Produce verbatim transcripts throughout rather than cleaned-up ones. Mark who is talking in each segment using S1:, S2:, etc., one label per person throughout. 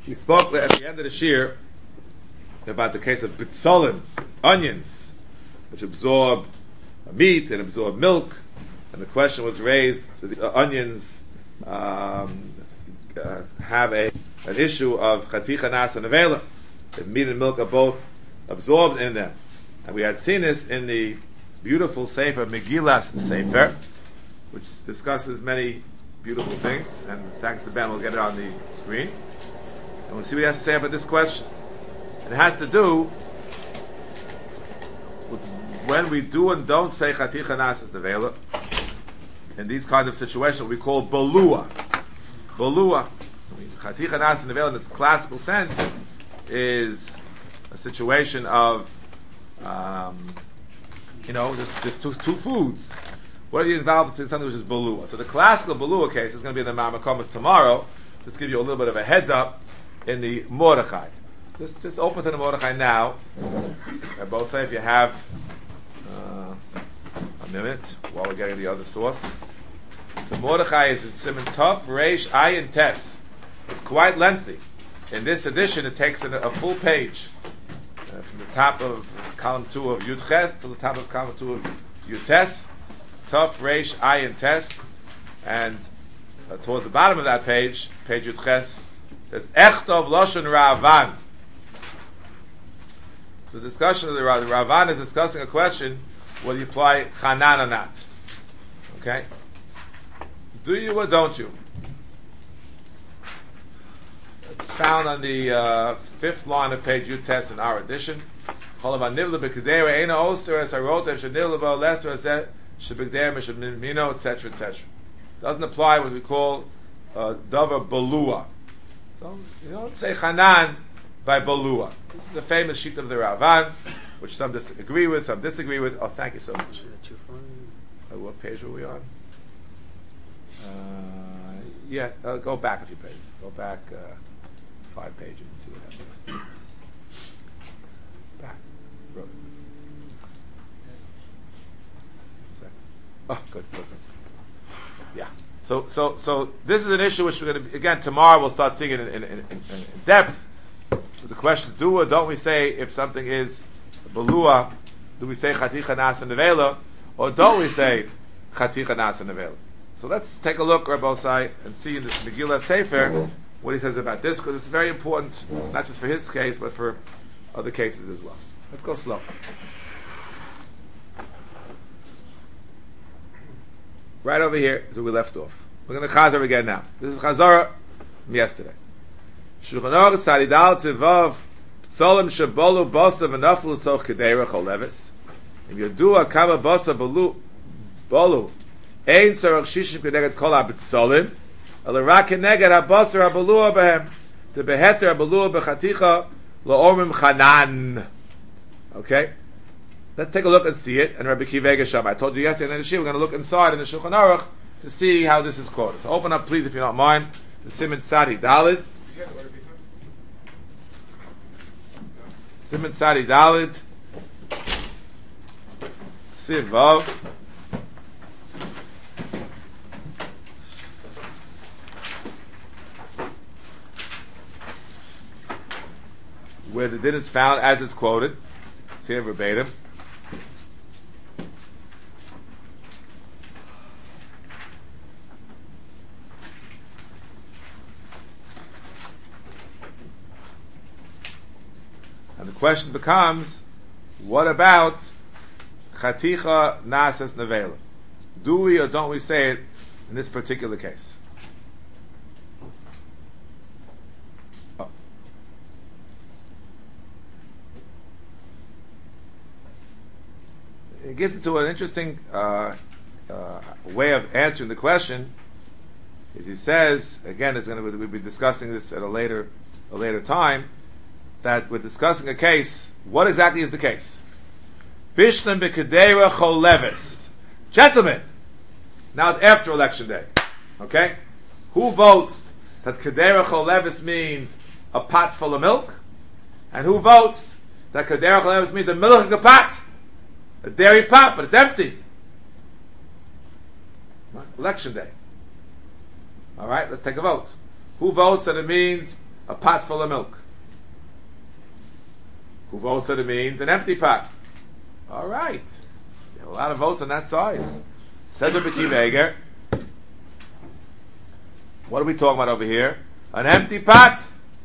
S1: We spoke at the end of the shir about the case of bitzolim, onions, which absorb meat and absorb milk, and the question was raised: do the uh, onions um, uh, have a an issue of chaticha nas and nevela? If meat and milk are both absorbed in them, and we had seen this in the beautiful Sefer Megillas Sefer, which discusses many beautiful things. And thanks to Ben, we'll get it on the screen. And we'll see what he has to say about this question. And it has to do with when we do and don't say chaticha nasas nevela in these kinds of situations, what we call balua. Balua. I mean, chaticha nasas nevela in its classical sense is a situation of, um, you know, just, just two, two foods. What are you involved in something which is balua? So the classical balua case is going to be in the Mamakomas tomorrow. Just to give you a little bit of a heads up. In the Mordechai, just just open to the Mordechai now. I both say if you have uh, a minute while we're getting the other source. The Mordechai is in Siman Tov, Reish, Ayin, Tes. It's quite lengthy. In this edition, it takes a, a full page uh, from the top of column two of Yud Ches to the top of column two of Yud Tes. Tov, Reish, Ayin, Tes, and uh, towards the bottom of that page, page Yud Ches. There's Echtov Lashon Ravan. The discussion of the Ravan is discussing a question: whether you apply Chanan or not. Okay? Do you or don't you? It's found on the uh, fifth line of page U test in our edition. Cholav Nivla B'Kedera Eina Oster Es Harotev Shenivla B'Oleser Es Shebigder Mishemino etc etc. Doesn't apply what we call uh, Davar Balua. So you don't say Chanan by Balua. This is a famous sheet of the Ravan, which some disagree with, some disagree with. Oh, thank you so much. Uh, what page were we on? Uh, yeah, uh, go back a few pages. Go back uh, five pages and see what happens. Back. Road. Oh, good, perfect. Yeah. So, so, so this is an issue which we're going to again tomorrow. We'll start seeing it in, in, in, in depth. The question is, do or don't we say if something is balua? Do we say chaticha nas and nevela, or don't we say chaticha nas and nevela? So let's take a look, Rabbi Osai, and see in this Megillah Sefer what he says about this, because it's very important, not just for his case, but for other cases as well. Let's go slow. Right over here is where we left off. We're going to Chazar again now. This is Chazara from yesterday. Shulchan Aruch Tzadidal Tzivav Solim Shabolu Bosa V'Naflu Soch Kedera Cholevis Im Yodua Kama Bosa Bolu Bolu Ein Sorach Shishim Keneged Kol HaBitzolim Ela Rak Keneged HaBoser HaBalua Behem To Beheter HaBalua Bechaticha La'omim Chanan. Okay? Let's take a look and see it. And Rabbi Kiva Gesham, I told you yesterday in the Shir, we're going to look inside in the Shulchan Aruch to see how this is quoted. So open up, please, if you don't mind, the Siman Sadi Dalid. Siman Sadi Dalid. Sivav. Where the din is found as it's quoted. It's here verbatim. And the question becomes, what about chaticha nasas nevela? Do we or don't we say it in this particular case? Oh. It gives it to an interesting uh, uh, way of answering the question. Is he says again, it's going to we'll be discussing this at a later a later time. That we're discussing a case. What exactly is the case? Bishlam b'kedera cholevis. Gentlemen, now it's after election day. Okay? Who votes that kedera cholevis means a pot full of milk? And who votes that kedera cholevis means a milk pot? A dairy pot, but it's empty. Election day. Alright, let's take a vote. Who votes that it means a pot full of milk. Who votes that it means an empty pot? All right. You have a lot of votes on that side. Says Rabbi Akiva Eiger. What are we talking about over here? An empty pot.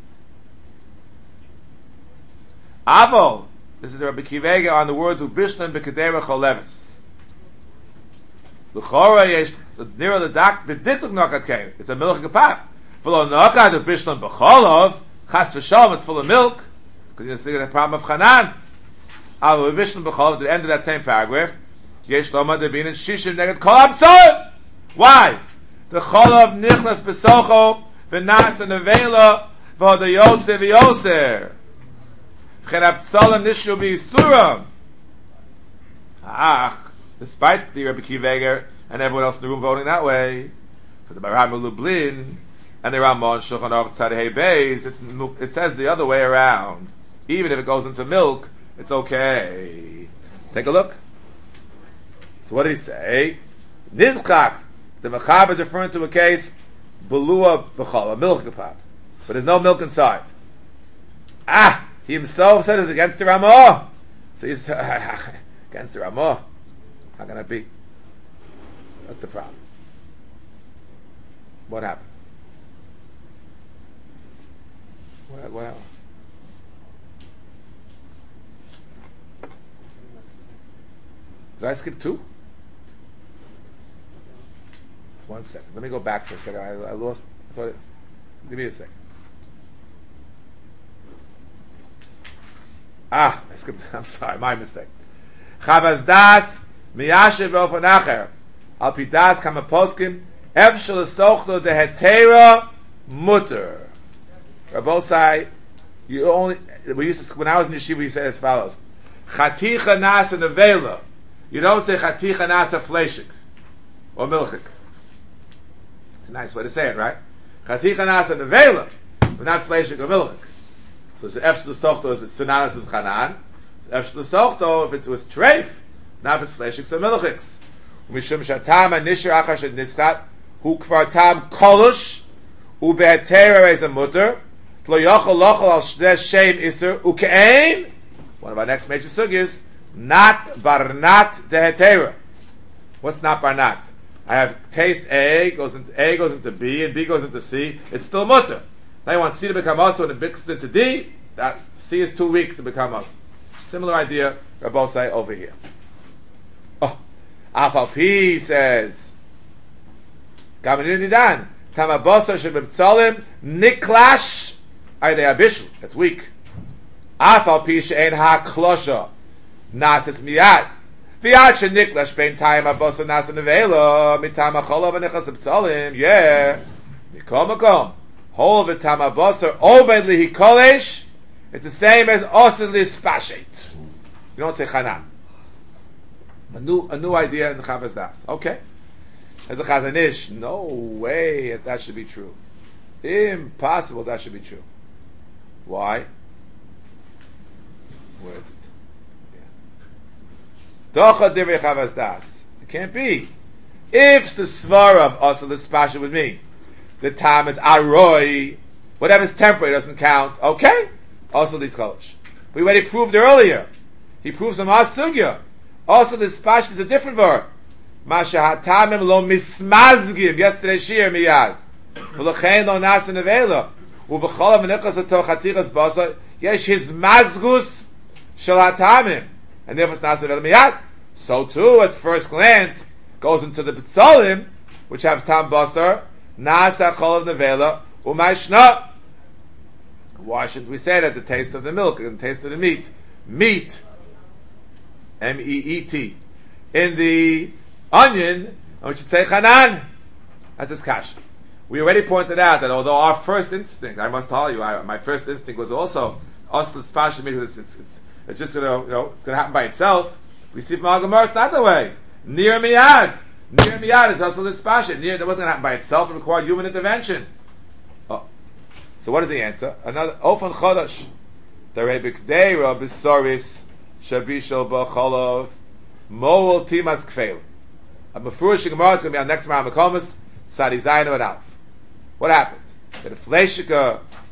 S1: Avol. This is Rabbi Akiva Eiger on the words of Bishlan B'Kedera Cholevis. L'chora yesh nira l'dak b'dikluk nokat kain. It's a milk pot. V'lo nokat of Bishlan B'Cholov. Chas v'shalom, it's full of milk. Because you're thinking of the problem of Chanan. Avol B'Bishlan B'Cholov, at the end of that same paragraph, yesh loma debin and shishim neged kol absor. Why? The Cholov nichnas b'socho v'nas and nevela v'hoda yotze v'yoser. V'chen absalam nishu b'yisuram. Ah, despite the Rabbi Akiva Eiger and everyone else in the room voting that way, for the Maram Lublin and the Ramon Shulchan Aruch Tzadei Beis, it says the other way around. Even if it goes into milk, it's okay. Take a look. So what did he say? Nidchak. The Mechab is referring to a case, Belua B'chol, a milk pot. But there's no milk inside. Ah! He himself said it's against the Ramah. So he's against the Ramah. How can that be? That's the problem. What happened? What, what happened? Did I skip two? One second. Let me go back for a second. I, I lost. I thought it, give me a second. Ah, I skipped. I'm sorry, my mistake. Chavaz das miyashev ofan acher al pi das kama poskim efshel esochlo de hetera mutter. Rabbosai, you only we used to when I was in yeshiva, we said as follows: chaticha nasa nevela. You don't say chaticha nasa fleshik or milchik. It's a nice way to say it, right? Chaticha nasa nevela, but not fleshik or milchik. So efshel esochlo is synonymous with chanan. Efshel esochlo, if it was treif, not if it's fleshiks or milchiks. Mishum shatam anishir achar shed niskat hu kvar tam kolush u be'atera as a mutter tlo yochel lochel al shdeh shem iser ukein. One of our next major sugyas, not barnat dehetera. What's not barnat? I have taste A goes into A goes into B and B goes into C. It's still mutter. Now you want C to become us when it mixes into D. That C is too weak to become us. Similar idea, Rabbosai over here. Oh, Afal P says, Gamaninu Nidan, Tamabosa Shebimtzolim, Niklash, Aydei Abishul. That's weak. Afal P she'en ha-klosha, Nasis miyad. V'yad she'niklash bein tayim abosa nasa nevela, mitam ha-cholov v'nichas abtzolim, yeah. Mikom makom. Hol v'tam abosa, obed lihi kolesh, it's the same as osir lispashet. You don't say chana. A new, a new idea in the Chavaz Das. Okay. As a Chazanish, no way that, that should be true. Impossible that should be true. Why? Where is it? Docha divrei Chavaz Das. It can't be. If the svara of osir lispashet would mean the time is aroi, whatever's temporary doesn't count. Okay. Also these college. We already proved earlier. He proves some asugya. Also this spash is a different verb. Masha hatamim lo mismazgim. Yesterday shir miyad. V'lochein lo nasa nevela. Uv'chola v'nichas ato chatichas basa. Yesh his mazgus shel hatamim. And therefore it's nasa nevela miyad. So too, at first glance, goes into the B'tzolim, which has tam basar, nasa chol of nevela, u'mayshna. Why shouldn't we say that the taste of the milk and the taste of the meat? Meat, M E E T. In the onion, we should say chanan. That's his kasha. We already pointed out that although our first instinct, I must tell you, I, my first instinct was also osl spashim because it's, it's, it's, it's just going to, you know, it's going to happen by itself. We see from Al-Gamar, it's not the way. Near miyad. Near miyad, it's osl spashim. Near, that wasn't going to happen by itself. It required human intervention. Oh. So what is the answer? Another ofan chodash. The rebikdeira bisoris shabishal b'cholov moel timas kfeil. A mefurish gemara is going to be on next Maram Mekomas Sadi Zayin and Alf. What happened? That a fleshika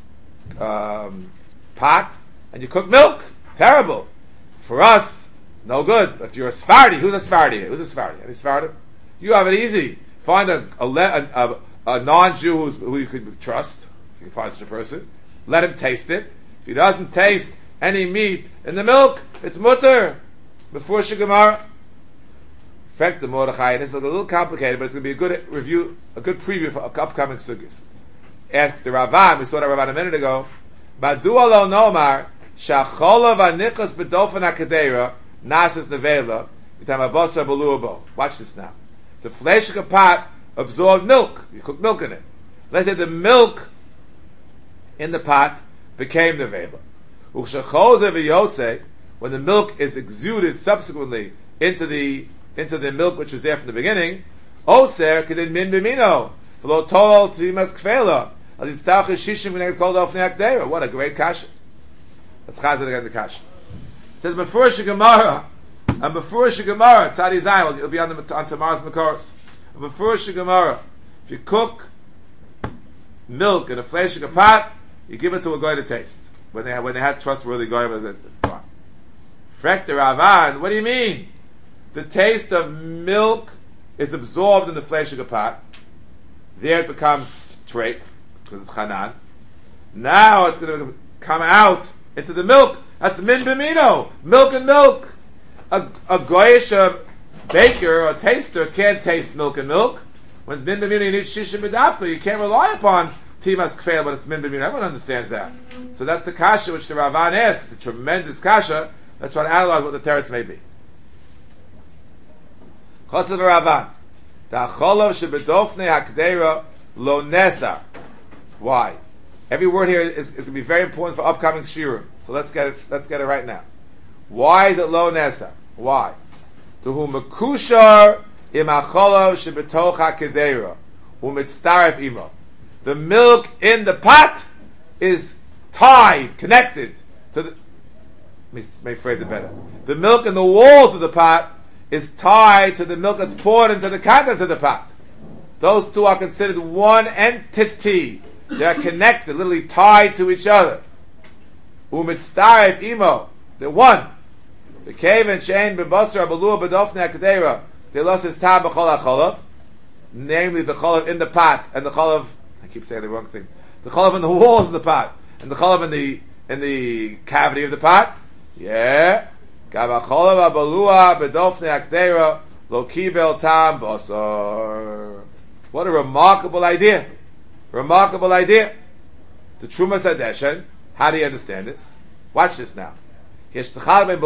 S1: um, pot and you cook milk. Terrible. For us, no good. But if you're a Sephardi, who's a Sephardi? Who's a Sephardi? Any Sephardi? You have it easy. Find a a, a, a, a non-Jew who's, who you could trust. If you can find such a person, let him taste it. If he doesn't taste any meat in the milk, it's mutter. Before Shigamara. Fact the Mordechai, and it's a little complicated, but it's going to be a good review, a good preview for upcoming sugyas. Asks the Ravan, we saw that Ravan a minute ago. Badu alo nomar shacholov anichas bedofen hakadera nasas nevela itam abosar beluabo. Watch this now. The flesh of a pot absorbed milk. You cook milk in it. Let's say the milk in the pot became the vela. Uchshacholze v'yotze, when the milk is exuded subsequently into the into the milk which was there from the beginning, oser kedin min b'mino v'lo tol timas kfela al yitztach shishim v'neged kol dofnei hakdera. What a great kasha! Let's chazal again the kasha. It says before Shigamara, and before Shigamara, Tzadi Zayin, it'll be on, the, on tomorrow's Makoros. And before Shigamara, if you cook milk in a flesh of a pot, you give it to a guy to taste. When they had, when they had trustworthy guy with it. Frek the Ravan, what do you mean? The taste of milk is absorbed in the flesh of a pot. There it becomes treif, because it's chanan. Now it's going to come out into the milk. That's min b'mino, milk and milk. A, a goyish a baker or a taster can't taste milk and milk. When it's min b'mino, you need shishim b'dafka. You can't rely upon timas kfeil, but it's min b'mino. Everyone understands that. So that's the kasha which the Ravan asks. It's a tremendous kasha. Let's try to analyze what the teretz may be. Chosel v'Ravan, ta'cholov shebedofnei hakdera lo nesar. Why? Every word here is, is going to be very important for upcoming shiurim. So let's get it. Let's get it right now. Why is it lo nesar? Why? To whom mekushar im acholov shebetoch hakdera umitztaref imo. The milk in the pot is tied, connected to the. Let me, let me phrase it better. The milk in the walls of the pot is tied to the milk that's poured into the contents of the pot. Those two are considered one entity. They are connected, literally tied to each other. Umitztaref imo. They're one. The cave and shein bebasar abalua bedofnei hakdera. They lost his tab b'chol hacholov, namely the cholav in the pot and the cholav. I keep saying the wrong thing. The cholav in the walls of the pot and the cholav in the in the cavity of the pot. Yeah. Gabacholav abalua bedofnei hakdera lo kibel tam basar. What a remarkable idea! Remarkable idea. The Trumas Hadeshen. How do you understand this? Watch this now. What does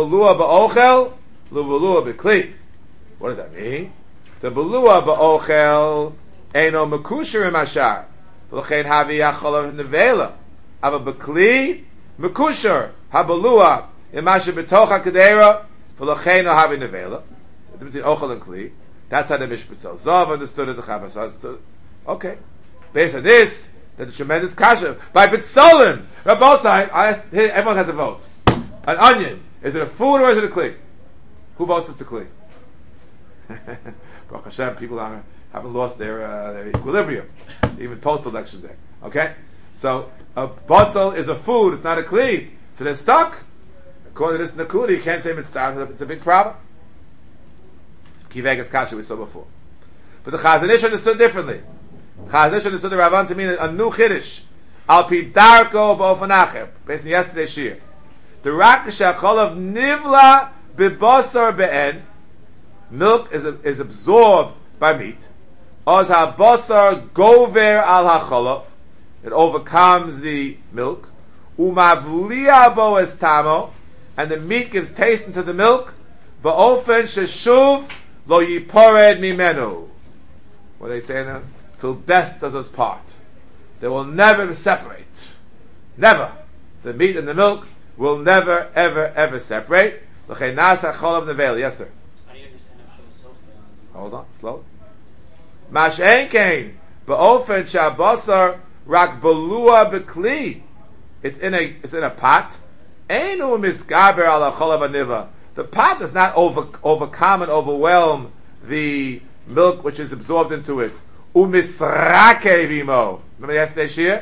S1: that mean? The belua ba'ochel eino mekusher im ashar. V'lochein havi yacholav nevela. Ava b'kli mekusher habelua im asher b'toch hakadera. V'lochein no havi nevela. Between ochel and kli. That's how the Mishpat Zav understood it. The Chavas understood. Okay. Based on this, that's a tremendous kasha. By B'tzolim, on both sides, I asked, hey, everyone has a vote. An onion, is it a food or is it a kli? Who votes it's a kli? Baruch Hashem, people are, haven't lost their, uh, their equilibrium, even post-election day. Okay? So, a botzel is a food, it's not a kli. So they're stuck. According to this Nakuda, you can't say mitzvah, it's a big problem. Kivegas kasha we saw before. But the Chazon Ish understood differently. Chazon Ish understood the Ravan to mean a new Chiddush. Al pi darko b'ofen acher. Based on yesterday's shir. The rak shacholav nivla b'basar be'en. Milk is, is absorbed by meat. Oz ha-basar gover al ha-cholav. It overcomes the milk. Umavliya bo es tamo. And the meat gives taste into the milk. Ba'ofen sheshuv lo yipored mimenu. What are they saying now? Till death does us part. They will never separate. Never. The meat and the milk will never, ever, ever separate. L'chein nasa cholav nevel. Yes, sir.
S2: How do you understand how so
S1: Hold on, slow. Mash ein kein ba'ofen shabasar rak belua bekli. It's in a it's in a pot. Einu misgaber ala cholav aniva. The pot does not over, overcome and overwhelm the milk which is absorbed into it. Umisrake vimo. Remember yesterday's shir?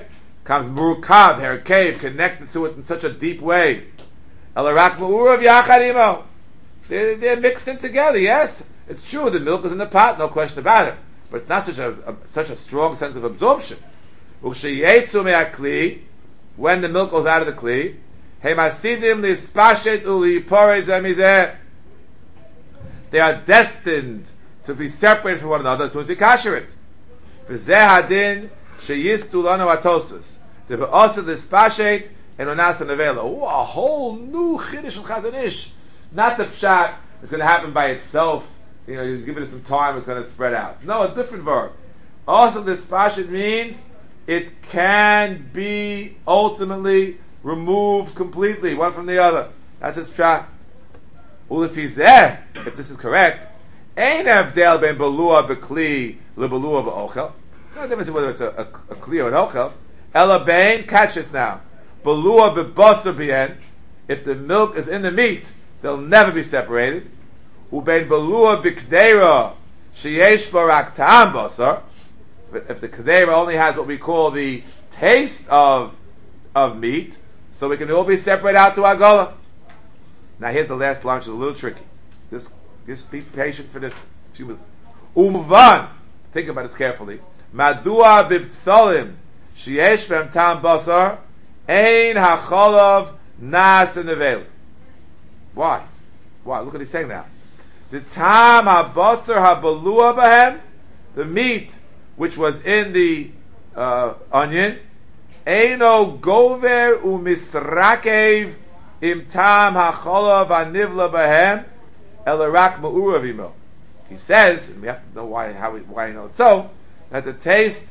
S1: comes Murukav, her cave, connected to it in such a deep way. Elarak Mu'urav Yacharimo. They're, they're mixed in together, yes. It's true, the milk is in the pot, no question about it. But it's not such a, a such a strong sense of absorption. When the milk goes out of the kli, they are destined to be separated from one another as soon as you kasher it. Ooh, a whole new chiddush of Chazon Ish. Not the pshat, it's going to happen by itself. You know, you give it some time, it's going to spread out. No, a different verb. Also, this pashit means it can be ultimately removed completely, one from the other. That's his pshat. Ulefizeh, if this is correct, ein avdel ben balua bekli lebalua be'ochel. No difference whether it's a, a, a kli or an ochel. Ela bein, catch this now. Balua be'basar bien. If the milk is in the meat, they'll never be separated. Ubein balua b'kdeira sheyesh barak ta'am basar. If the kdeira only has what we call the taste of of meat, so we can all be separated out to Agola. Now here's the last line, which is a little tricky. Just, just be patient for this few minutes. Umvan, think about it carefully. Madua bibtsolim sheyesh b'hem ta'am basar ein hacholav nas nevel. Why? Why? Look what he's saying now. The tam habasar habalua b'hem, the meat which was in the uh, onion, eino gover umisrakev im tam hacholav anivla b'hem elarak ma'uravimo. He says, and we have to know why, how we, why you know it so, that the taste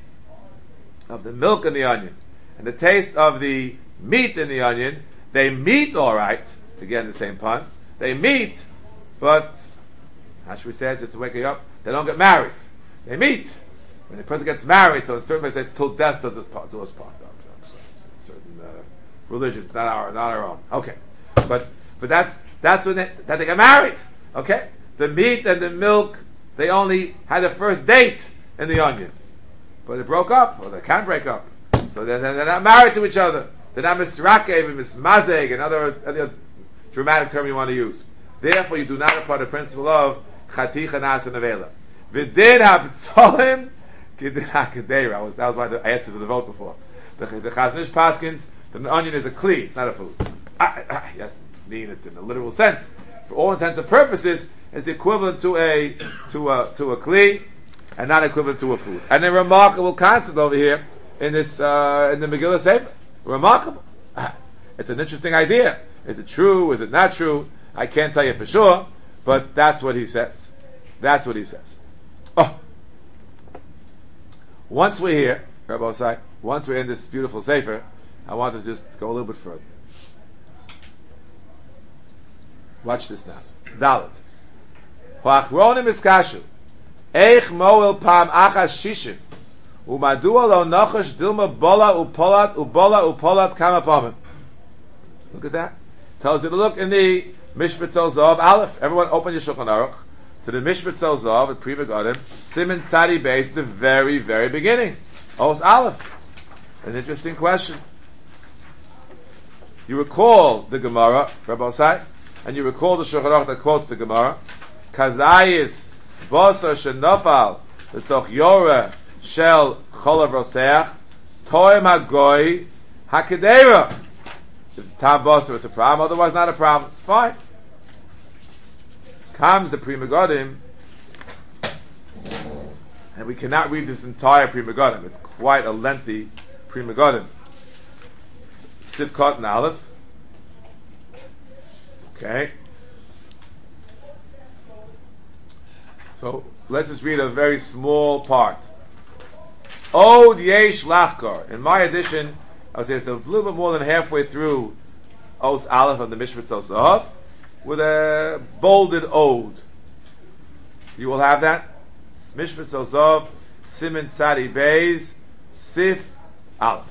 S1: of the milk in the onion and the taste of the meat in the onion, they meet all right. Again, the same pun. They meet, but how should we say it? Just to wake you up, they don't get married. They meet. When a person gets married, so in certain ways, till death does us part. Do us part. Certain uh, religions, not our, not our own. Okay, but but that's that's when they, that they get married. Okay, the meat and the milk, they only had a first date in the onion, but they broke up, or they can't break up. So they're, they're not married to each other. They're not misrakev and mismazeg and other, other dramatic term you want to use. Therefore, you do not apply the principle of chaticha nas and avela. V'din ha'b'tzolim k'din ha'kedera. That was why the, I asked you to the vote before. The, the Chazon Ish paskins, the onion is a kli, it's not a food. Ah, ah, yes, mean it in a literal sense. For all intents and purposes, it's equivalent to a to a to a kli, and not equivalent to a food. And a remarkable concept over here in this uh, in the Megillah Sefer. Remarkable. Ah, it's an interesting idea. Is it true? Is it not true? I can't tell you for sure, but that's what he says. That's what he says. Oh, once we're here, Rabbi Osai, once we're in this beautiful sefer, I want to just go a little bit further. Watch this now. Dalet. Hoachronim iskashu. Eich moel pam achas shishim. Umadua lo nochash dilma bola upolat ubola upolat kama pamim. Look at that. Tells you to look in the Mishpat Zav Aleph. Everyone open your Shulchan Aruch to the Mishpat Zav at Pri Megadim, Siman Sadi base, the very, very beginning. Os Aleph. An interesting question. You recall the Gemara, Rabbi Osai, and you recall the Shulchan Aruch that quotes the Gemara. Kazayis Bosar Shenofal V'Soch Yoreh Shel Cholav Roseach Toim HaGoy HaKedera. If it's tam basar, it's a problem. Otherwise, not a problem. Fine. Comes the Pri Megadim, and we cannot read this entire Pri Megadim. It's quite a lengthy Pri Megadim. Sivkot and Aleph. Okay. So let's just read a very small part. Od yesh lachkar. In my edition, I would say it's a little bit more than halfway through Os Aleph of the Mishpat Zav with a bolded ode. You will have that. Mishpat Zav, Siman Sadi Beis, Sif Aleph.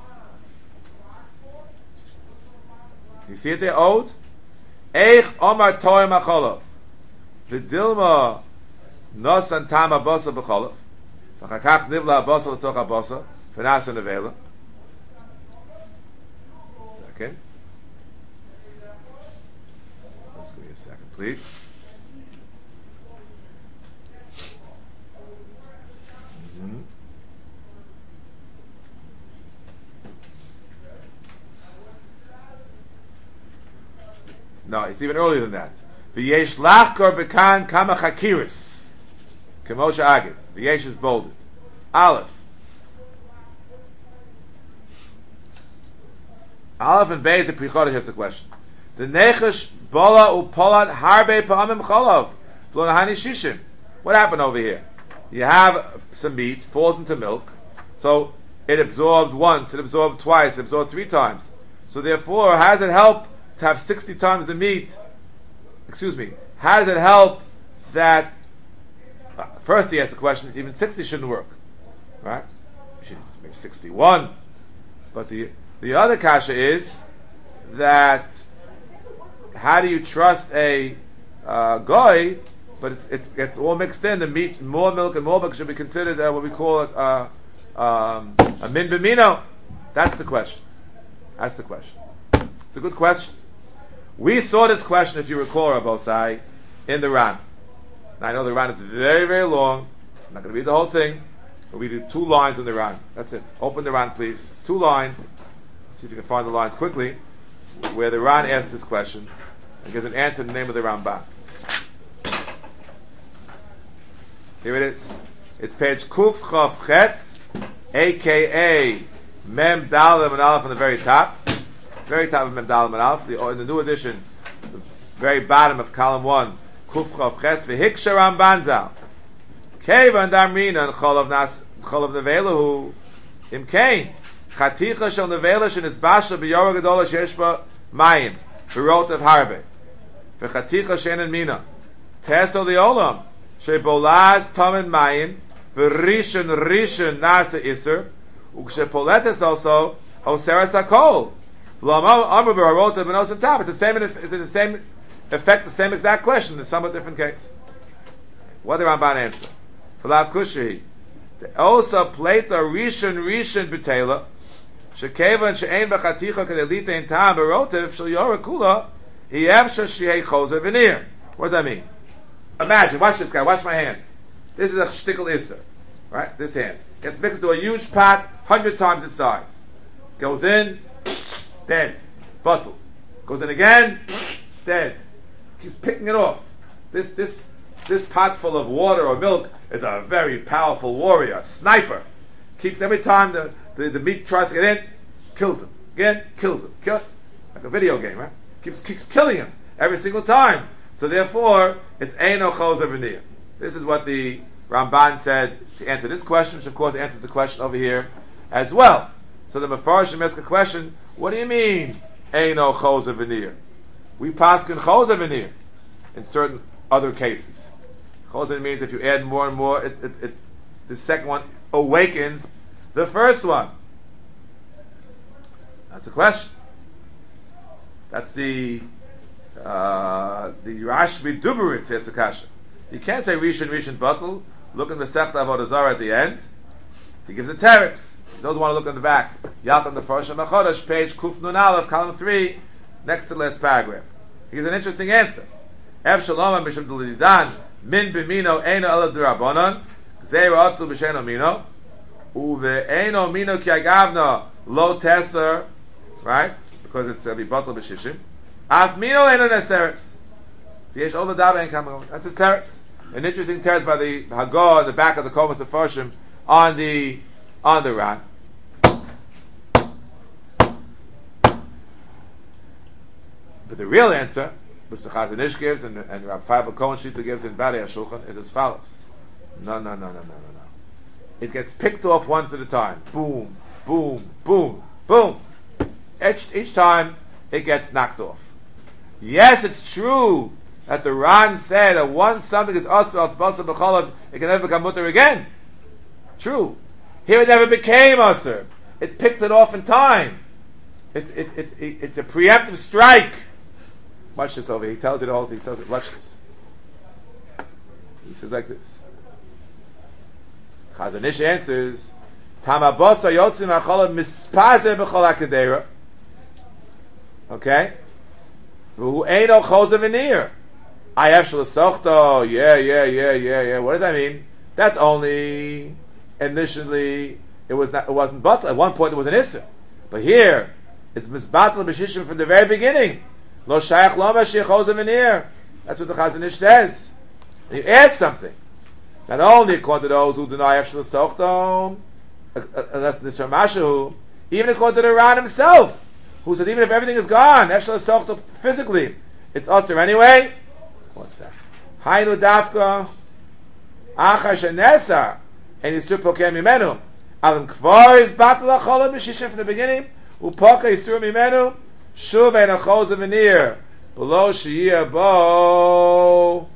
S1: You see it there, ode? Eich Omar Toim HaCholov V'dilma Nosan Tam HaBosa B'Cholov V'chakach Nivla HaBosa L'Soch HaBosa V'nasa Nevela. second. Just give me a second, please. Mm-hmm. No, it's even earlier than that. V'yesh lachkor bekan kama chakiris. Kemosha agid. V'yesh is bolded. Aleph. Aleph and Bey is the Prichodesh. Here's the question. The nechesh bola upolat harbe pa'amim cholov. V'lonahani shishim. What happened over here? You have some meat, falls into milk. So it absorbed once, it absorbed twice, it absorbed three times. So therefore, how does it help to have sixty times the meat? Excuse me. How does it help that uh, first he asked the question, even sixty shouldn't work, right? You should maybe sixty-one. But the the other kasha is that how do you trust a uh, goy? But it's, it's it's all mixed in. The meat, more milk and more milk should be considered uh, what we call it uh, um, a min b'mino. That's the question. That's the question. It's a good question. We saw this question, if you recall, Rabosai, in the Ran. Now I know the Ran is very, very long. I'm not going to read the whole thing, but we do two lines in the Ran. That's it. Open the Ran, please. Two lines. Let's see if you can find the lines quickly, where the Ran asks this question and gives an answer in the name of the Ramban. Here it is. It's page Kuf Chav Ches, aka Mem Dalet and Aleph on the very top. Very top of Mem Dalet and Aleph. The, in the new edition, the very bottom of column one, Kuf Chav Ches, V'hiksha Ramban Zal. Keva and Damrina and Cholav Nas Cholav Nevelahu Imkain. Chaticha Shel Nevela Shenisbasha B'Yorah Gedola Sheshba Mayim V'Rot of Harbe V'Chaticha Shenin Mina Teso Leolam Shebolaz Tomen Mayim V'Rishon Rishon Nasa Iser Ukshepoletes also Oseras Hakol V'Lamam Amr V'Rot of Benos and Tab. It's the same. It's the same effect, the same exact question in a somewhat different case. What did Ramban answer? V'Lav Kushi Osa Pleta Rishon Rishon B'Tela Shekevan She'ein B'Chaticha Kedelita in Tam B'Rotev Shel Yorah Kula Yevsha Shehei Chozer V'Nir. What does that mean? Imagine, watch this guy, watch my hands. This is a shtickle isser, right? This hand gets mixed into a huge pot, hundred times its size. Goes in, dead, bottle. Goes in again, dead. Keeps picking it off. This this this pot full of water or milk is a very powerful warrior, a sniper. Keeps every time the, the, the meat tries to get in, kills him. Again, kills him. Kill, like a video game, right? Keeps keeps killing him every single time. So therefore, it's Eino Chozer V'Nir. This is what the Ramban said to answer this question, which of course answers the question over here as well. So the Mefarshim ask a question, what do you mean, Eino Chozer V'Nir? We paskin Chozer V'Nir in certain other cases. Chozer means if you add more and more, it, it, it, the second one awakens the first one. That's the question. That's the Uh, the Rashbi Duberit says the kasha. You can't say Rishon Rishon Batel. Look in the Sechta Avodah Zarah at the end. He gives a teretz. Those want to look in the back. Yalkam the Farshim Achodesh, page Kuf Nun Aleph, column three, next to the last paragraph. He gives an interesting answer. Ev Shalom Mishum Dulidan Min Bimino Eino Ela Durabonon Zeira Atu B'Sheno Mino Uve Eino Mino Ki Agavna Lo Teser, right? Because it's uh, Batel B'Shishim. Af mino eno neseres. V'yesh ol v'dav ein kamon. That's his teretz. An interesting teretz by the Haggadah in the back of the Komas of Farshim on the on the Ran. But the real answer, which the Chazon Ish gives and and Rav Feivel Cohen Shita gives in Balei HaShulchan, is as follows. No, no, no, no, no, no, no. It gets picked off once at a time. Boom, boom, boom, boom. Each each time it gets knocked off. Yes, it's true that the Ran said that once something is also al tzbasa b'cholav, it can never become mutter again. True. Here it never became usher. It picked it off in time. It, it, it, it, it's a preemptive strike. Watch this over here. He tells it all. He tells it. Watch this. He says like this. Chazon Ish answers, Tamabosa yotzim ha'cholav mispaze b'chol ha'kedera. Okay? Who ain't no chosav veneer. I have shalasochto. Yeah, yeah, yeah, yeah, yeah. What does that mean? That's only initially it was not. It wasn't but at one point it was an issur, but here it's misbatel b'shishim from the very beginning. Lo shayach lo mashiach chosav veneer. That's what the Chazon Ish says. And you add something. Not only according to those who deny Efshel Sochtom, unless the Shamashu, even according to the Ran himself, who said even if everything is gone, Efshel Sochtom physically, it's usher anyway. What's that? Hainu Dafka, Achar Shenesa, and Yisur Pokem Mimenu. Alam Kvar is Batal Acholah B'Shishim from the beginning, Upoka Yisur Mimenu, Shuv Ein Achoz Avenir, Below Shiyah Bo.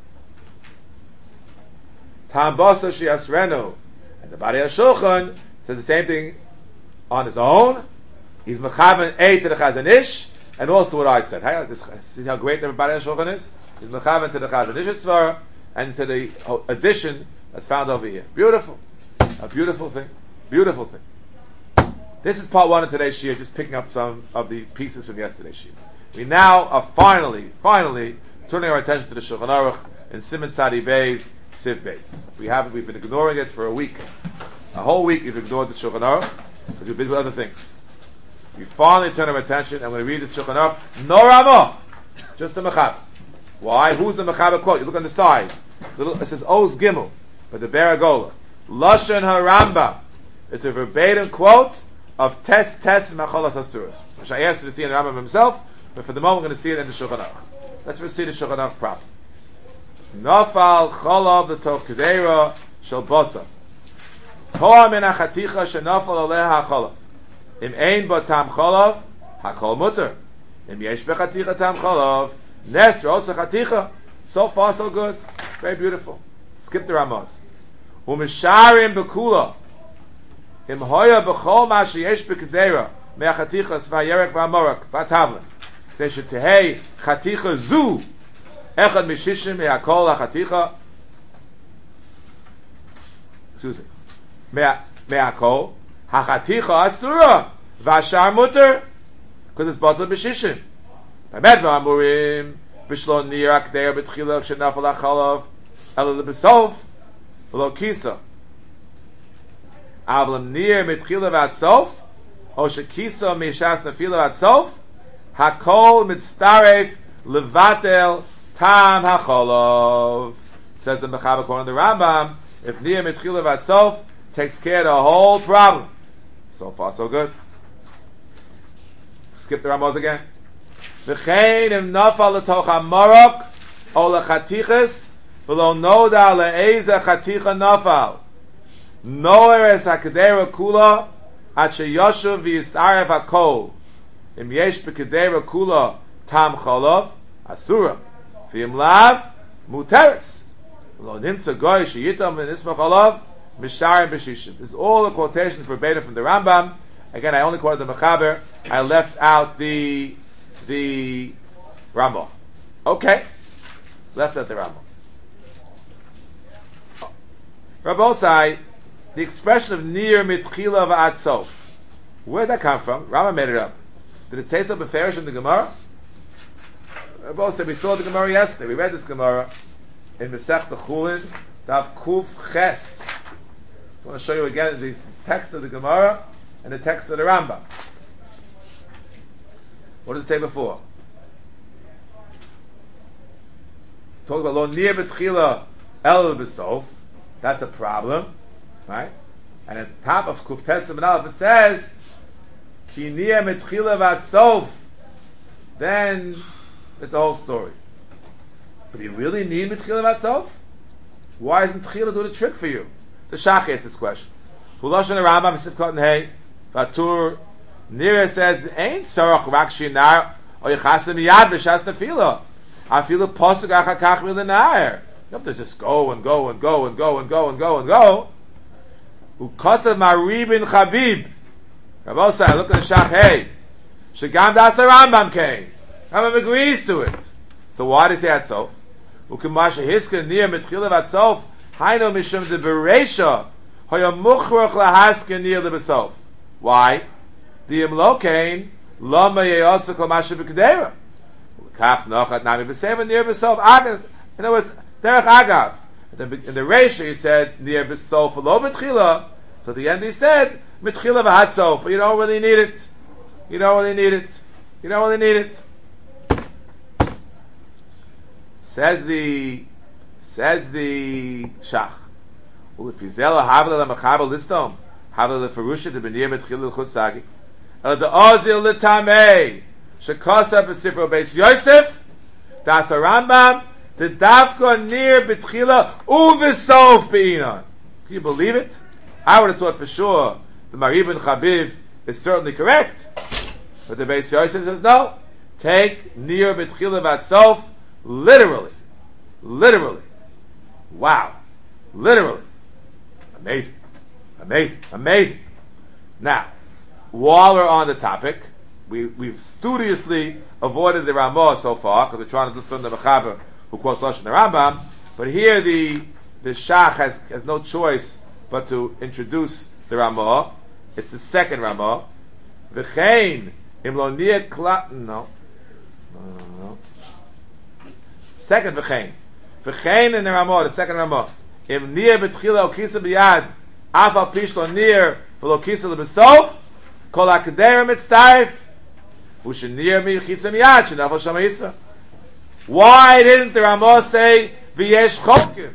S1: Tambasa Shiasrenu. And the Bari HaShulchan says the same thing on his own. He's Mechaven A to the Chazon Ish, and also to what I said. Hey, this, see how great the Bari HaShulchan is? He's Mechaven to the Chazon Ish Svara, and to the addition that's found over here. Beautiful. A beautiful thing. Beautiful thing. This is part one of today's Shir, just picking up some of the pieces from yesterday's Shir. We now are finally, finally turning our attention to the Shulchan Aruch in Siman Tzadi Beis, Siv Beis. We haven't. We've been ignoring it for a week. A whole week we've ignored the Shulchan Aruch because we've been with other things. We finally turn our attention. I'm going to read the Shulchan Aruch. No Ramah, just the Mechaber. Why? Who's the Mechaber quote? You look on the side. Little, it says Oz Gimel, but the Beragola. Lashon HaRambam. It's a verbatim quote of Tes Tes and Macholas Asuras, which I asked you to see in the Rambam himself, but for the moment we're going to see it in the Shulchan Aruch. Let's first see the Shulchan Aruch proper. Nafal cholav l'toch kedera shel basa. Toa min hachaticha shenafal aleha cholav. Im ein bo tam cholav, hakol mutter. Im yesh bechaticha tam cholav, nes rosa chaticha. So far, so good. Very beautiful. Skip the Ramaz. Umisharim bekula. Im hoya bechol ma sheyesh bekedera me'achaticha svayerek v'amorak v'atavlin. They tehei chaticha zu. Echad mishishim me'akol hachaticha. Excuse me. Me'akol hachaticha asura v'ashar mutter, because it's batal b'shishim. B'med v'amurim b'shlon nir akdeir b'tchila k'shenafal hachalav ela l'besov v'lo kisa. Avlam nir mitchila v'atsof o shekisa mishas nefila v'atsof hakol mitztaref levatel Tam hacholov, says the Mechaber according to the Rambam. If niyah mitchila v'atsof takes care of the whole problem. So far, so good. Skip the Rambam again. V'chein im nafal l'toch hamorok o l'chatiches v'lo noda le'eza chaticha nafal noer es hakadera kula at sheyoshuv v'yisarev hakol im yesh b'kadera kula tam cholov asura. V'im lav muteres lo nimtza goy sheyitam v'nismach alav misharim b'shishim. This is all a quotation verbatim from the Rambam. Again, I only quoted the Mechaber. I left out the the Rambam. Okay, left out the Rambam. Rabbosai, the expression of nir mitchila v'ad sof. Where did that come from? Rambam made it up. Did it say so beferish in the Gemara? Both said we saw the Gemara yesterday. We read this Gemara in Masechta Chulin, Daf Kuf Ches. So I want to show you again the text of the Gemara and the text of the Rambam. What did it say before? Talk about lo nir b'tchila el b'sof. That's a problem, right? And at the top of Kuf Tes and Aleph it says ki nir b'tchila v'atsof. Then it's the whole story. But do you really need Mitchila Vatsof? Why isn't Tchila doing the trick for you? The Shach asks this question. Huloshan Rambam Sivkot Hey Vatur Nira says ain't Sarach Rakshi Nar or Yechasim Yad B'Shas Nefila. I feel a posuk achakach milenar. You have to just go and go and go and go and go and go and go. Ukosav Maribin Chabib. Rabosai, look at the Shach Hey. Shagam Das Rambam came. Rambam agrees to it. So why did that so? Ukemasha hiska near mitchila vatsof haino mishum de bereisha hoya muchrach lahaska near the besof. Why? The imlokain Lama ye'osu kol masha b'kedera. Kach nochat nami b'seven near b'sof agav. In other words, derech agav. In the, in the ratio he said near b'sof lo b'tchila. So at the end he said b'tchila v'hatsof. But you don't really need it. You don't really need it. You don't really need it. Says the says the Shach. Well, if Yizela havle la machaba listom, havle la ferusha de benir betchil l'chut sagi, el de ozil l'tamei shekasa b'sifro beis Yosef, das Rambam the dafka near betchila uvesof beinon. Can you believe it? I would have thought for sure the Maribin Chabiv is certainly correct, but the Beis Yosef says no. Take near betchila vatsof literally, literally. Wow, literally. Amazing, amazing, amazing. Now, while we're on the topic, we, we've studiously avoided the Ramah so far because we're trying to listen to the Mechaber who quotes Lashon the Rambam. But here the the Shach has, has no choice but to introduce the Ramah. It's the second Ramah. V'chein im lo niyeh kla no no no no. Second V'chein. V'chein in the Ramah, the second Ramah. Im niyeh betchila okisa biyad af al pish lo niyeh v'lo kisa l'besof kol ha'kedera mitztarif v'shen niyeh mi chisa miyad shenavel shama yisra. Why didn't the Ramah say v'yesh chokim?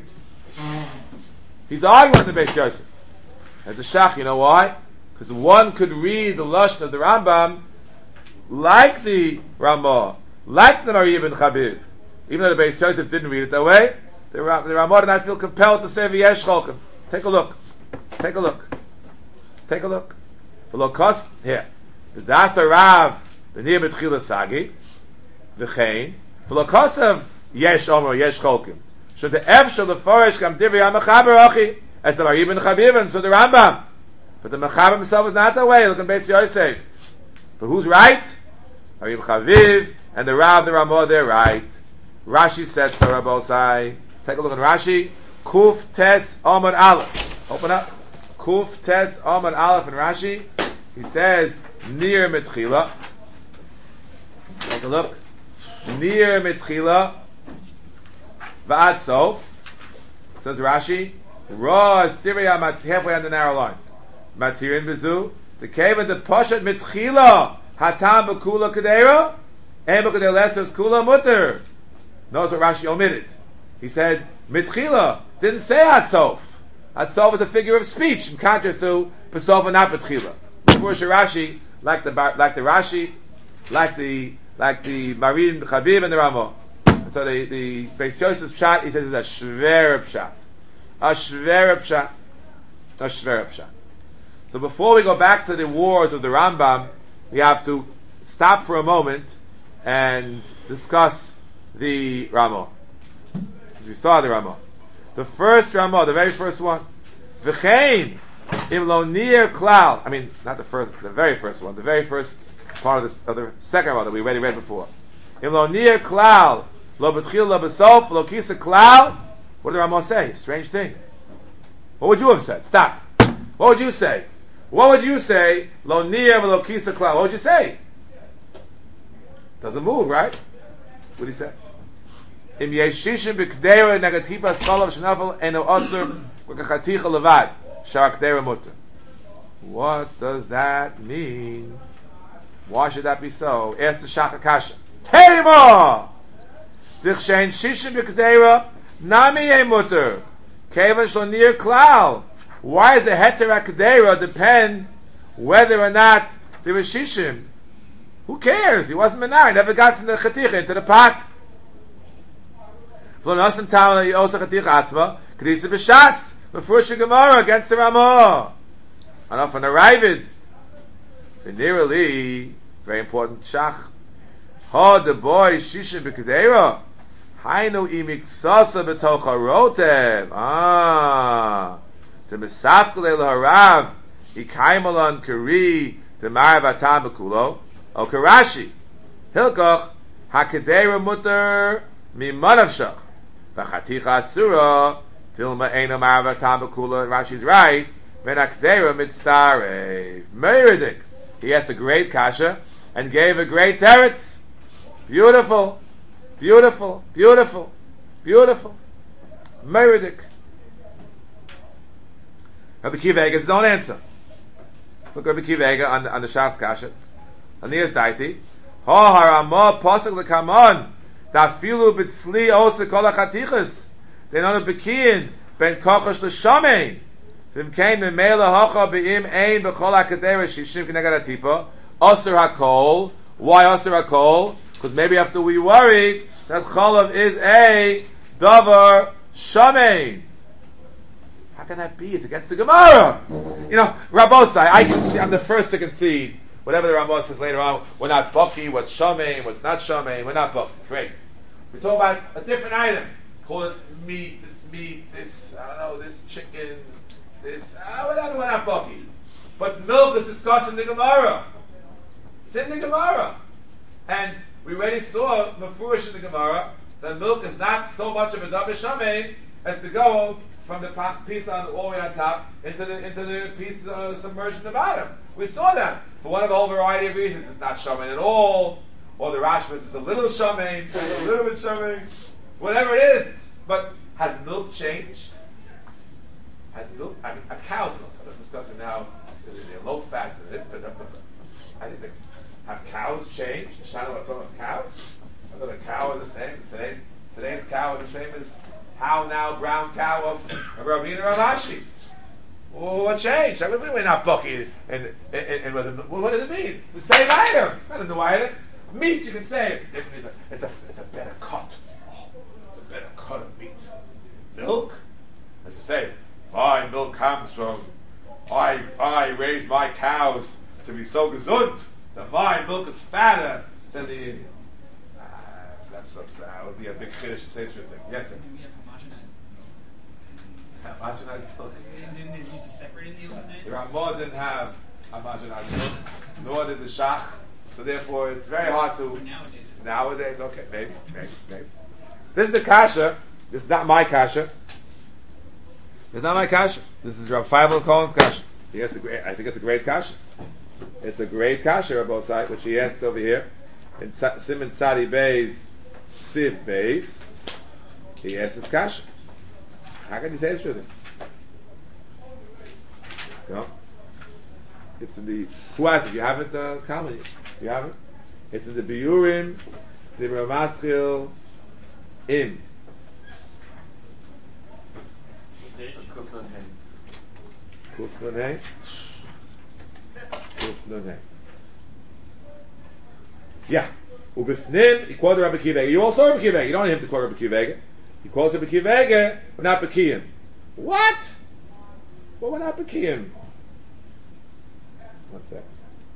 S1: He's arguing the Beis Yosef. As the Shach, you know why? Because one could read the Lashon of the Rambam like the Ramah, like the Mariya ben Chabiv. Even though the Beis Yosef didn't read it that way, the, the Ramah did not feel compelled to say v'yesh chokim. Take a look. Take a look. Take a look. V'lo kos, here. Is the Asa Rav, the Nir B'tchila Sagi, v'chein, v'lo kosav yesh omer, yesh chokim. So the F shall the Forish kam divri ha-mechaber achi, as the Mariya ben Chabiv, and so the Rambam. But the Mechaber himself is not that way. Look at Beis Yosef. But who's right? Mariya ben Chabiv, and the Rav, the Ramah, they're right. Rashi said so, Rabbosai. Take a look at Rashi. Kuf Tes Amud Aleph. Open up. Kuf Tes Amud Aleph in Rashi. He says, Nir Mitchila. Take a look. Nir Mitchila. Va'ad Sof. Says Rashi. Ra Stiria mat halfway on the narrow lines. Matirin Bezu. The cave of the Poshet Mitchila. Hatam Bekula Kedera. And Bekula Lesser Kula Mutter. Notice what Rashi omitted. He said, Mitchila didn't say Hatsof. Hatsof is a figure of speech in contrast to Pesof and not Mitchila. Before Rashi, like the like the Rashi, like the like the Marim Chabib and the Ramah. And so the the Beis Yosef's pshat, he says, is a shver pshat, a shver pshat, a shver pshat. So before we go back to the wars of the Rambam, we have to stop for a moment and discuss the Ramah. As we start the Ramah. The first Ramah, the very first one. V'chein im lo nir klal. I mean, not the first, the very first one. The very first part of, this, of the second Ramah that we already read before. Im lo nir klal. Lo b'tchil lo b'sof. Lo kisa klal. What did the Ramah say? Strange thing. What would you have said? Stop. What would you say? What would you say? Lo nir lo kisa klal. What would you say? Doesn't move, right? What he says. Im yeshishim b'kdera negatipa skolav shenafel eno osur v'kachaticha levad sharakdera mutter. What does that mean? Why should that be so? Ask the Shach Akasha. Tema! Dichshein shishim b'kdera nami ye mutter. Kevan shlo nir klal. Why does the heter hakdera depend whether or not there was shishim? Who cares? He wasn't menar. He never got from the chaticha into the pot. Against the Ramah. And off on the Ravid. Venerally, very important Shach. Ha the boy Shisha B'Kedera. Hainu imiksasa b'tocha rotem. Ah. To Mesafkele l'harav. Ikaimalan kari. To Marav atam b'kulo. O Karashi. Hilkoch. HaKedera mutter. Mimanav shach. V'chaticha asura tilma eino marav b'kula. Rashi's right. V'nakdera mitztarev. Meridik. He has a great kasha, and gave a great teretz. Beautiful, beautiful, beautiful, beautiful. Meridik. Rabbi Akiva Eiger his own answer. Look, Rabbi Akiva Eiger on, on the Shas Kashet. On the Daiti. Ha harama pasuk lekamon. Dafilu b'tzli osa kol hachatichas. They know the bekiyin ben kochosh l'shamein. V'im kein memela hacha be'im ein b'chol ha'kadera shishim k'negad ha'tipa. Osir hakol. Why osir hakol? Because maybe after we worried that cholav is a davar shamein. How can that be? It's against the Gemara. You know, Rabbosai, I can see, I'm the first to concede. Whatever the Rambam says later on, we're not bucky, what's shamein, what's not shamein, we're not bucky. Great. We talk about a different item. Call it meat, this meat, this, I don't know, this chicken, this, uh, whatever, we're not bucky. But milk is discussed in the Gemara. It's in the Gemara. And we already saw Mefurish in the Gemara that milk is not so much of a davar shamein as to go from the piece on all the way on top into the into the piece uh, submerged in the bottom. We saw that for one of a whole variety of reasons. It's not shamein at all, or the Rashba is a little shamein, a little bit shamein, whatever it is. But has milk changed? Has milk? I mean, a cow's milk. I'm not discussing now. There are low fats in it, but I think they have cows changed. Shana, what's talking about cows? I thought a cow is the same. Today, today's cow is the same as how now brown cow of Rabbeinu Ravashi. Well, what changed? I mean, we're not bucky. And, and, and, and what does it mean? It's the same item. Not a new item. Meat, you can say it's different. It's a, it's a better cut. Oh, it's a better cut of meat. Milk? As I say, my milk comes from, I I raise my cows to be so gesund that my milk is fatter than the. Uh, that would be a big chiddush to say thing. Yes, sir. Homogenized milk.
S2: Didn't they used to separate in the old days?
S1: The Ramah didn't have homogenized milk, nor did the Shach, so therefore it's very hard to.
S2: Nowadays.
S1: Nowadays, okay, maybe, maybe, maybe. This is the kasha. This is not my kasha. It's not my kasha. This is Rav Feivel Cohen's kasha. He has a great, I think it's a great kasha. It's a great kasha, Rabbi Osai, which he asks over here in Sa- Simon Sadi Bey's Siv Beys. He asks his kasha. How can you say this with him? Let's go. It's in the. Who has it? You have it, uh, Kalman? You have it? It's in the Biurim, the Ramaschil, Im. Kuf Nun Hey. Kuf Nun Hey. Yeah. Ubifnim, he quoted Rabbi Akiva Eiger. You also Rabbi Akiva Eiger. You don't need him to quote Rabbi Akiva Eiger. He quotes Rabbi Akiva Eiger, we're not Bekiyim. What? Well, we're not Bekiyim. One sec.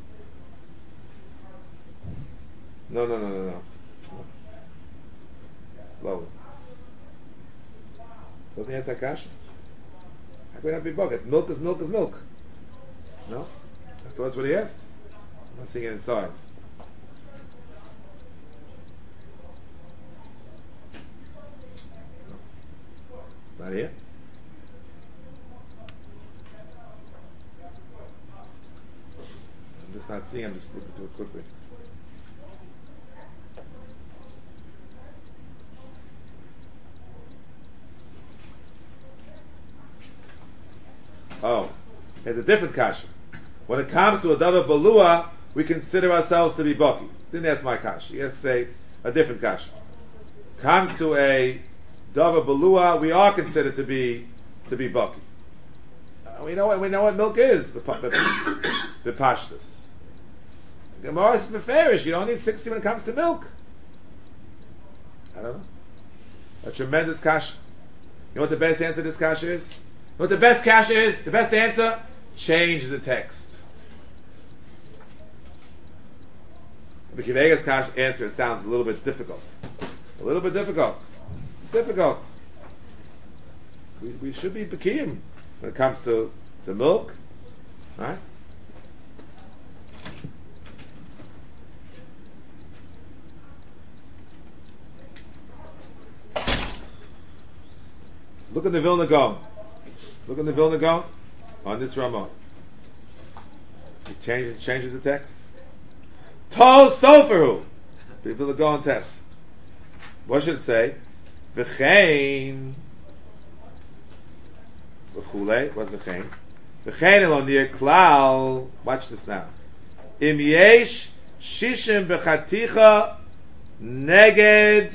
S1: No, no, no, no, no. Slowly. Doesn't he ask that kasha? How can we not be bucket? Milk is milk is milk. No? I thought that's what he asked. I'm not seeing it inside. Not here. I'm just not seeing. I'm just looking through it quickly. Oh, there's a different kasha. When it comes to a davar balua, we consider ourselves to be baki. Didn't ask my kasha. You have to say a different kasha. Comes to a davar balua, we are considered to be to be baki. Uh, we know what we know what milk is. The pashtus. Gemara is meferish. You don't need sixty when it comes to milk. I don't know. A tremendous kasha. You know what the best answer to this kasha is? You know what the best kasha is? The best answer? Change the text. But Kivega's kasha answer sounds a little bit difficult. A little bit difficult. Difficult. We, we should be Bekiyim when it comes to, to milk. Right? Look at the Vilna Gaon. Look at the Vilna Gaon on this Ramah. It changes changes the text. Tol Soferu. People that go on tests. What should it say? V'chein. V'chule. What's v'chein? V'chein elon near klal. Watch this now. Im yesh shishim b'chaticha neged.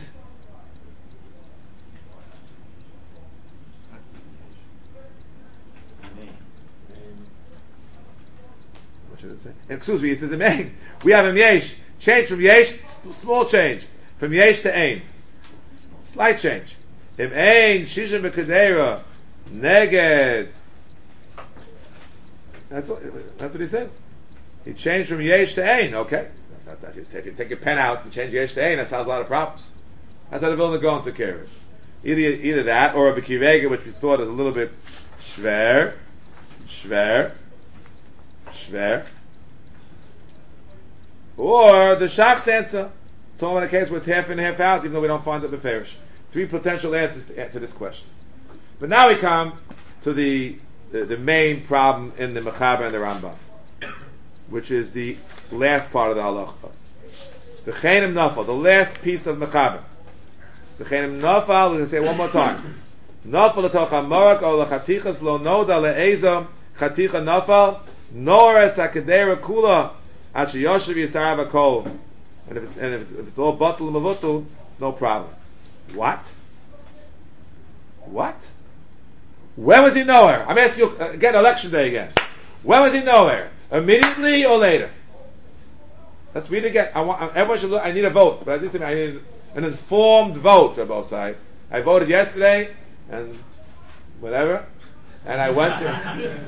S1: What should it say? Excuse me, it says im. We have im yesh. Change from yesh, small change. From yesh to ein. Slight change. Im ein shishim b'kedera neged. That's what, that's what he said. He changed from yesh to ein. Okay. That, that, that, if you take your pen out and change yesh to ein, that solves a lot of problems. That's how the Vilna Gaon took care of it. Either, either that, or a b'kivega, which we thought is a little bit shver, shver, shver. Or the Shach's answer, talking about a case where it's half in, half out, even though we don't find it beferish. Three potential answers to, to this question. But now we come to the the, the main problem in the Mechaber and the Rambam, which is the last part of the halacha. The Chenim Nafal, the last piece of Mechaber. The Chenim Nafal, we're going to say it one more time. Nafal l'toch ha'morak o l'chatichas lo noda le'ezom chaticha nafal nor es ha'kedera kula at sheyoshev yisarav ha'kol. And if it's, and if it's, if it's all batul mavutul, no problem. What? What? When was he nowhere? I'm asking you again, election day again. When was he nowhere? Immediately or later? Let's read it again. I want everyone should look. I need a vote, but at this time I need an informed vote on both sides. I voted yesterday and whatever, and I went to,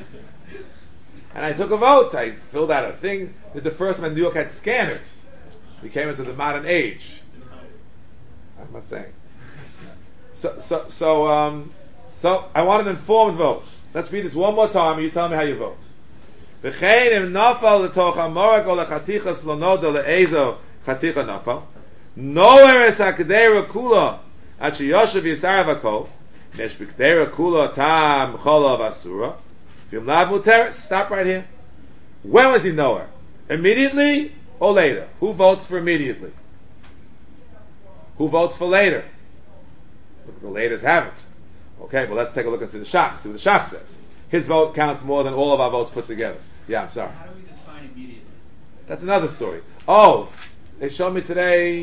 S1: and I took a vote. I filled out a thing. This is the first time New York had scanners. We came into the modern age. I'm not saying. So, so, so, um, so I want an informed vote. Let's read this one more time, and you tell me how you vote. V'chein im nafal l'toch ha'morak o l'chatichas lo noda le'ezo chaticha nafal nowhere es ha'kedera kula at sheyoshev yisarav ha'kol nesh b'kedera kula tam cholav asura v'im lav muteres. Stop right here. When was he nowhere? Immediately or later? Who votes for immediately? Who votes for later? Look, the laters haven't. Okay, well let's take a look and see the Shach. See what the Shach says. His vote counts more than all of our votes put together. Yeah, I'm sorry.
S2: How do we define immediately?
S1: That's another story. Oh, they showed me today.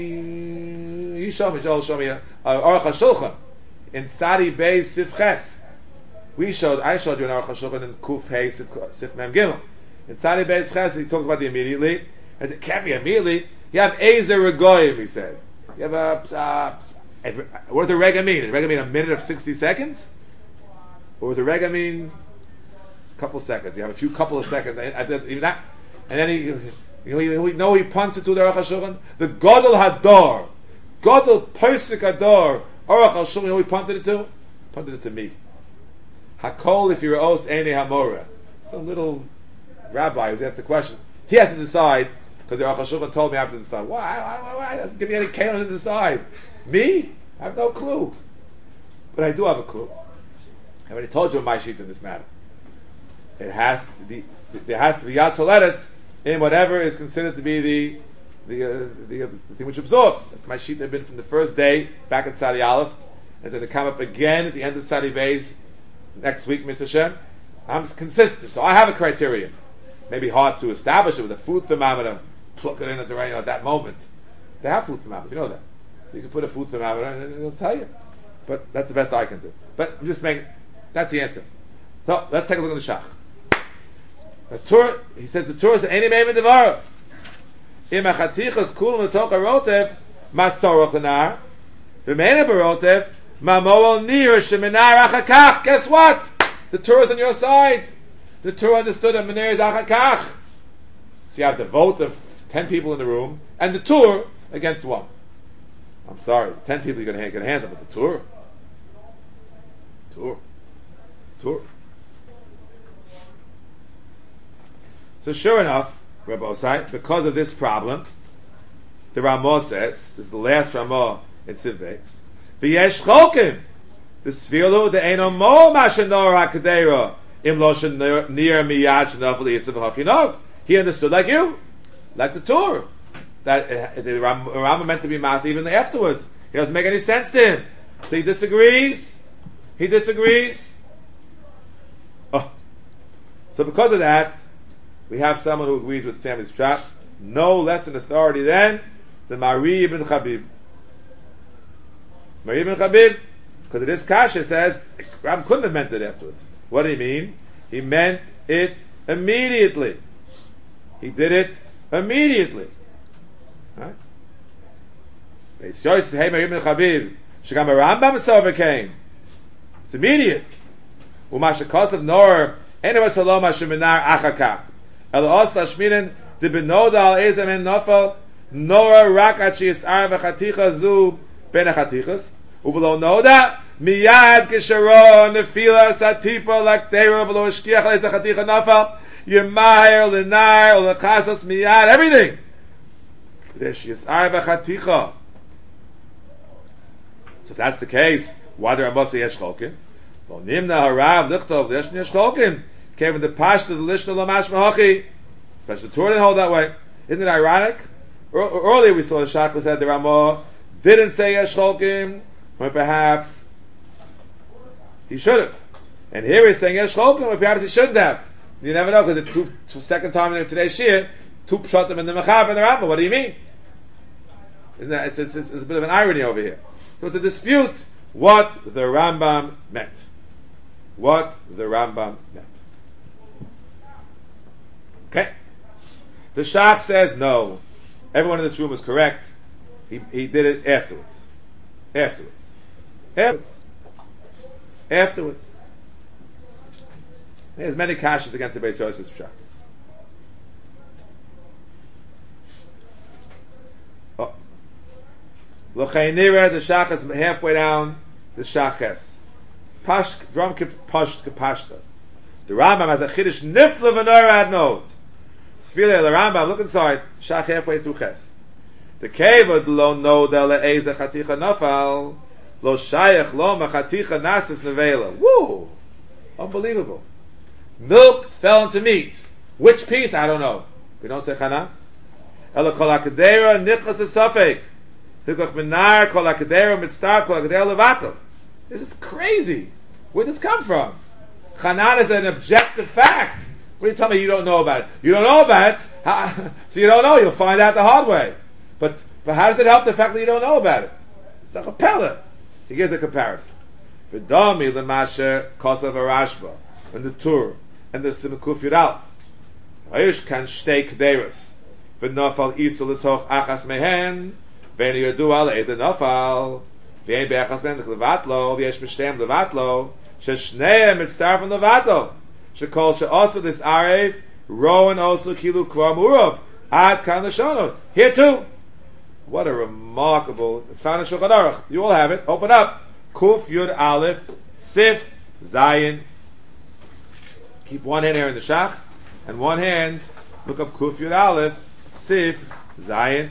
S1: You showed me, Joel showed me a Aruch HaShulchan in Sadi Beis Sif Ches. We showed, I showed you an Aruch HaShulchan in Kuf Hey Sif, Sif Mem Gimel. In Sadi Beis Ches, he talks about the immediately. And it can't be immediately. You have Ezer Regoyim, he said. You have a. Uh, what does a rega mean? Does rega mean a minute of sixty seconds? Or does a rega mean a couple of seconds? You have a few couple of seconds. Even that, and then he, you know, he, you know, he punts it to the Aruch HaShulchan. The Godel Hador, Godel Pesach Hador, Aruch HaShulchan. You know, he punted it to. Punted it to me. Hakol if you're os ene hamora. Some little rabbi who's asked the question. He has to decide because the Aruch HaShulchan told me I have to decide. Why? Why? Why? Why? Doesn't give me any kalim to decide. Me? I have no clue. But I do have a clue. I already told you my sheet in this matter. It has to be, there has to be yad soletis in whatever is considered to be the the, uh, the, uh, the thing which absorbs. That's my sheet. They've been from the first day back at Sadi Aleph, and then they come up again at the end of Sadi Beis next week. Mitzvah Shem. I'm consistent, so I have a criterion. Maybe hard to establish it with a food thermometer. Plug it in at the right, you know, at that moment. They have food thermometer. You know that. You can put a food thermometer and it'll tell you. But that's the best I can do. But I'm just making, that's the answer. So let's take a look at the Shach. The Torah, he says the Torah is any name in Devarah. Im achatichas kulum l'toch harotev matzorach l'nar v'meina barotev mamoel nir sheminar achakach. Guess what? The Torah is on your side. The Torah understood that menir is achakach. So you have the vote of ten people in the room and the Torah against one. I'm sorry, ten people you're going to handle, but the Torah, Torah, Torah. So sure enough, Rabbi Osai, because of this problem, the Ramah says, this is the last Ramah in Siv Beis, v'yesh chokim, the svilu the eno mo mashenor hakadera im lo shenir miyad shenafel yisav hafinog. He understood like you, like the Torah. that uh, the Ram, Rambam meant to be mat even afterwards. It doesn't make any sense to him. So he disagrees. He disagrees. Oh. So because of that, we have someone who agrees with Sammy's pshat. No less an authority than the Mari ibn Chabib. Mari ibn Chabib, because of this kasha says Ram couldn't have meant it afterwards. What did he mean? He meant it immediately. He did it immediately. Right? It's immediate. Umasha kosav nor anyone saloma sheminar achakach. El osla shminen de benodal ezem en nofel nor rakachi is arva chaticha zu ben chatichas uvelo noda miyad kisharon nefila satipa laktera velo shkiach leza chaticha nofel yemahir lenar lechasos miyad everything. This is arva chaticha. So if that's the case, why do Ramossi yesh cholkin? Well, nimna harav lichtov yesh yesh cholkin came in the pashta the lishna lamash mahachi. Especially the Torah didn't hold that way. Isn't it ironic? Earlier we saw the Shakla said the Ramah didn't say yesh cholkin, or perhaps he should have. And here he's saying yesh cholkin, or perhaps he shouldn't have. You never know, because the two, two second time in today's shir, two pshatim in the Mechab and the Ramah. What do you mean? Isn't that it's, it's, it's a bit of an irony over here. So it's a dispute what the Rambam meant. What the Rambam meant. Okay? The Shach says no. Everyone in this room is correct. He, he did it afterwards. Afterwards. Afterwards. Afterwards. There's many kashas against the Beis Yosef's Shach. L'cheinira, the shach is halfway down the shaches. Pash, drum pash kapashta. The Rambam has a chiddush nifla v'nor ad note. Svile the Rambam, look inside, shach halfway through ches. The kevod lo no del e'eza chaticha nafal, lo shayach lo machaticha nasis nevela. Woo! Unbelievable. Milk fell into meat. Which piece? I don't know. We don't say chana. Ela kol hakadera nichlas esafek. This is crazy. Where did this come from? Chanan is an objective fact. What do you tell me you don't know about it? You don't know about it, how, so you don't know. You'll find out the hard way. But but how does it help the fact that you don't know about it? It's like a pella. He gives a comparison. V'dami l'mashe kosav arashba and the tur and the simukuf yudalf. Hayish kan shtei kederus v'nafal isu l'toch achas mehen. Wenn ihr du alle is nafal, wenn bei achas ben levatlo, wie es bestem levatlo, shneim mit star von levatlo. She called she also this aref, rowan also kilu kramurov, ad kan shono. Here too. What a remarkable, it's found in Shulchan Aruch. You all have it. Open up. Kuf Yud Aleph, Sif Zayin. Keep one hand here in the shach, and one hand, look up Kuf Yud Aleph, Sif Zayin.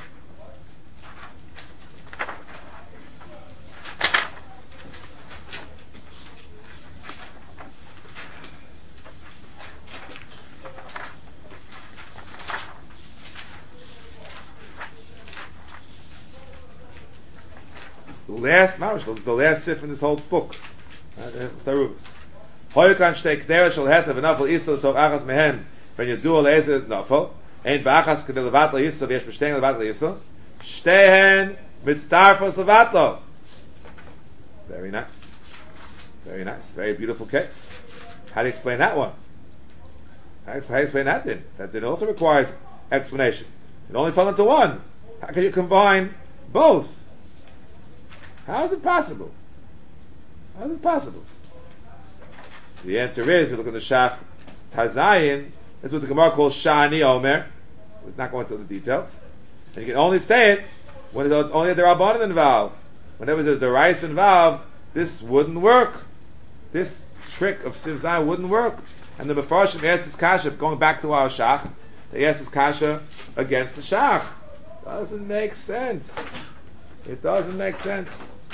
S1: The last marish, the last sif in this whole book. Starubis. Hoykan shtei kdera shel hetav v'nafel isel tov achas mehen when you do alezet nafel ein v'achas kedel levatla yisel v'yesh b'shteng levatla yisel shtehen mitztarfos levatla. Very nice. Very nice. Very beautiful case. How do you explain that one? How do you explain that then? That then also requires explanation. It only fell into one. How can you combine both? How is it possible? How is it possible? The answer is, if you look at the Shach Tazayin, this is what the Gemara calls Shani Omer. We're not going into the details. And you can only say it when there's only a Derabanan involved. Whenever there's a Derais involved, this wouldn't work. This trick of Siv Zayin wouldn't work. And the Mefarshim asked this Kasha, going back to our Shach, they asked this Kasha against the Shach. Doesn't make sense. It doesn't make sense.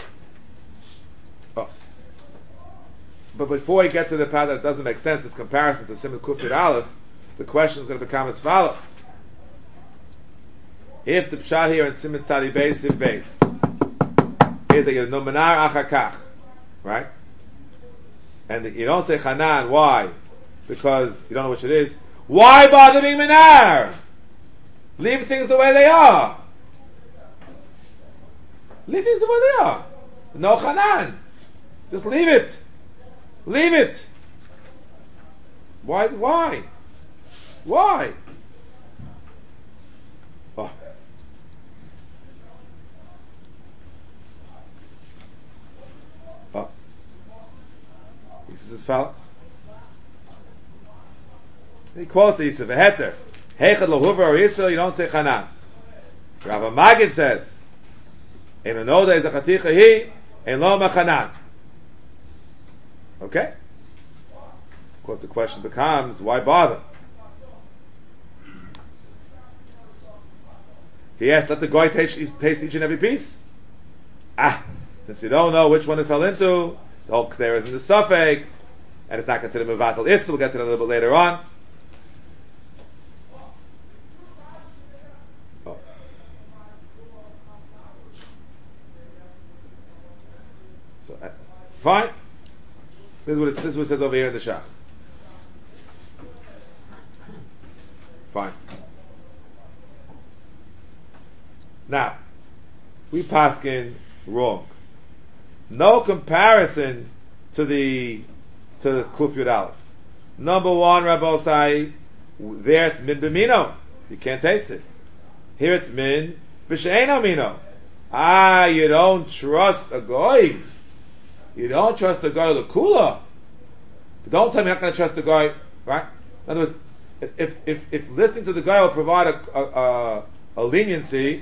S1: Oh. But before we get to the part that doesn't make sense, this comparison to Simon Kufir Aleph, the question is going to become as follows. If the pshat here in Siman Tzadi base in base is that you no menar achakach, right? And you don't say chanan. Why? Because you don't know which it is. Why bother being menar? Leave things the way they are. Leave things the way they are. No chanan. Just leave it. Leave it. Why? Why? Why? Oh. Oh. He says as follows. He quotes Isa, Veheter. Heichad lohuva or Yisrael, you don't say chanan. Rabbi Magid says, in a noda is a chaticha hi, in lo machanan. Okay? Of course the question becomes, why bother? He asked, let the guy taste, taste each and every piece. Ah, since you don't know which one it fell into, the whole there is in the suffix, and it's not considered mevatel issa. We'll get to that a little bit later on. Oh. So, uh, fine. This is, what it, this is what it says over here in the Shach. Fine. Now, we paskin wrong. No comparison to the to the Kuf Yud Aleph. Number one, Rabbi Osai, there it's min b'mino. You can't taste it. Here it's min b'she'eno mino. Ah, you don't trust a goy. You don't trust a goy l'kula. But don't tell me you're not going to trust a goy, right? In other words, if if if listening to the guy will provide a a, a, a leniency,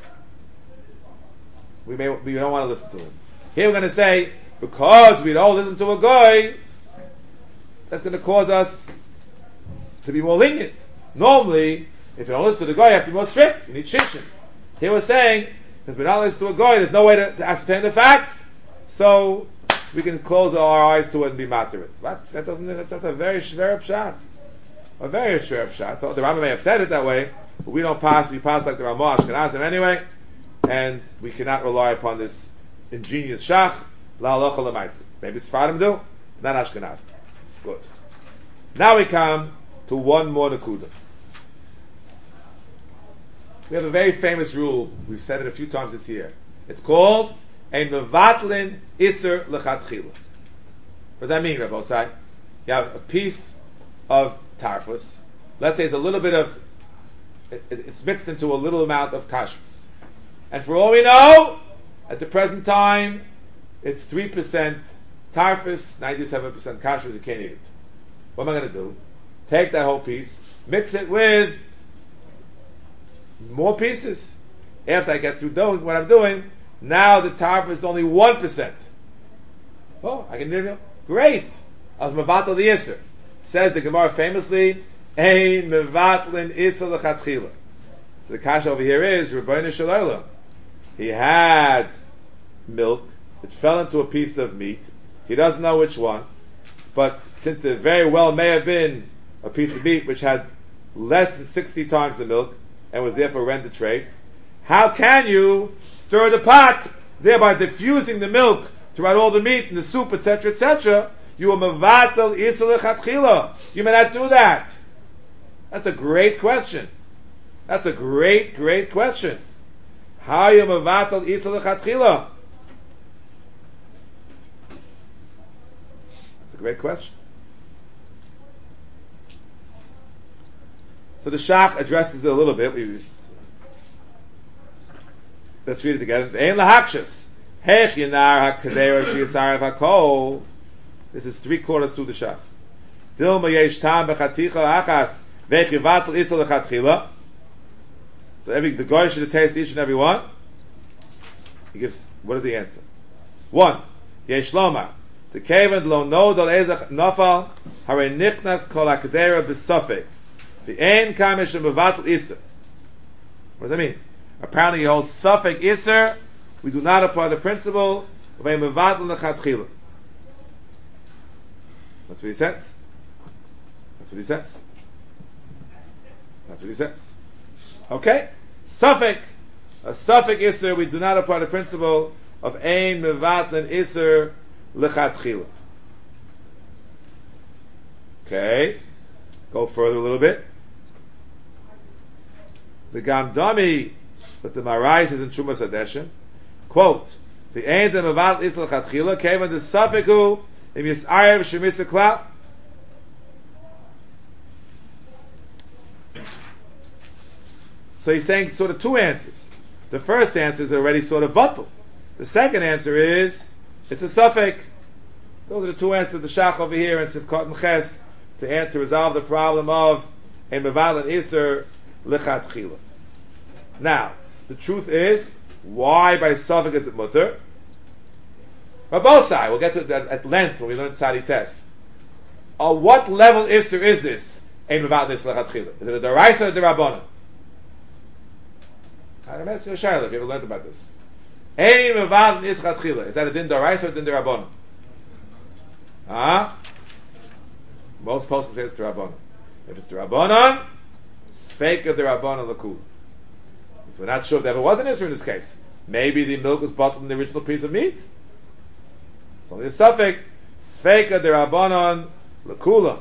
S1: we may we don't want to listen to him. Here we're going to say because we don't listen to a guy, that's going to cause us to be more lenient. Normally, if you don't listen to the guy, you have to be more strict. You need shishim. Here we're saying because we're not listening to a guy, there's no way to, to ascertain the facts, so we can close our eyes to it and be matter it. That's, that doesn't. That's, that's a very shver pshat. A very shver pshat. So the Rambam may have said it that way, but we don't pass. We pass like the Ramah Ashkenazim anyway, and we cannot rely upon this ingenious shach. La halacha l'maaseh. Maybe Sfarim do, not Ashkenazim. Good. Now we come to one more nekuda. We have a very famous rule. We've said it a few times this year. It's called a mevatlin iser lechatchila. What does that mean, Rabbi Osai? You have a piece of tarfus. Let's say it's a little bit of, it, it's mixed into a little amount of kashrus. And for all we know, at the present time, it's three percent tarfus, ninety-seven percent kashrus, you can't eat it. What am I going to do? Take that whole piece, mix it with more pieces. After I get through doing what I'm doing, now the tarfus is only one percent. Oh, I can hear you. Great. I was mevatel the iser. Says the Gemara famously, Ein mevatlin isa lechatchila. So the kasha over here is, Rebbeinu Shel Olam. He had milk, it fell into a piece of meat. He doesn't know which one, but since it very well may have been a piece of meat which had less than sixty times the milk, and was therefore rendered treif, how can you stir the pot, thereby diffusing the milk throughout all the meat and the soup, et cetera, et cetera? You are mevatel isa lechatchila. You may not do that. That's a great question. That's a great, great question. How are you mevatel isa lechatchila? That's a great question. So the Shach addresses it a little bit. We, let's read it together. Ein lahakshus. Hech yinar hakadera shiyasar hakol. This is three quarters through the Shach. Dilma yesh tam bechaticha achas vech yivatel isa lechatchila. So every the guy should taste each and every one. He gives. What is the answer? One. Yesh lomar. The kaven lo nod al ezach nafal hare nichnas kol hakadera b'safek. The ein kamish and mevatel iser. What does that mean? Apparently, the whole suffix iser, we do not apply the principle of a mevatel lechatchila. That's what he says. That's what he says. That's what he says. Okay. Suffix, a suffix iser, we do not apply the principle of ein mevatlen iser lechatchila. Okay, go further a little bit. The Gamdami, but the Marais is in Shumas Adeshin. Quote: the ein mevatlen iser lechatchila came on the suffiku im yisayev shemisa klal. So he's saying sort of two answers. The first answer is already sort of buttal. The second answer is it's a suffix. Those are the two answers of the Shach over here in Sivkot and Ches to, answer, to resolve the problem of a meval and iser lechatchila. Now, the truth is, why by suffix is it mutter? Rabosai, we'll get to that at length when we learn Tzadi Tes. On what level iser is this? A meval and iser lechatchila. Is it a deraisa or a derabbanan? I'm asking you a shayla if you ever learned about this. Ein mevad is chatchila. Is that a din daraisa or a din derabbanan? Ah, most poskim say it's derabbanan. If it's derabbanan, sfeika derabbanan lakul. So we're not sure if there ever was an issue in this case. Maybe the milk was bottled in the original piece of meat. It's only a suffix. Sfeika derabbanan lakula.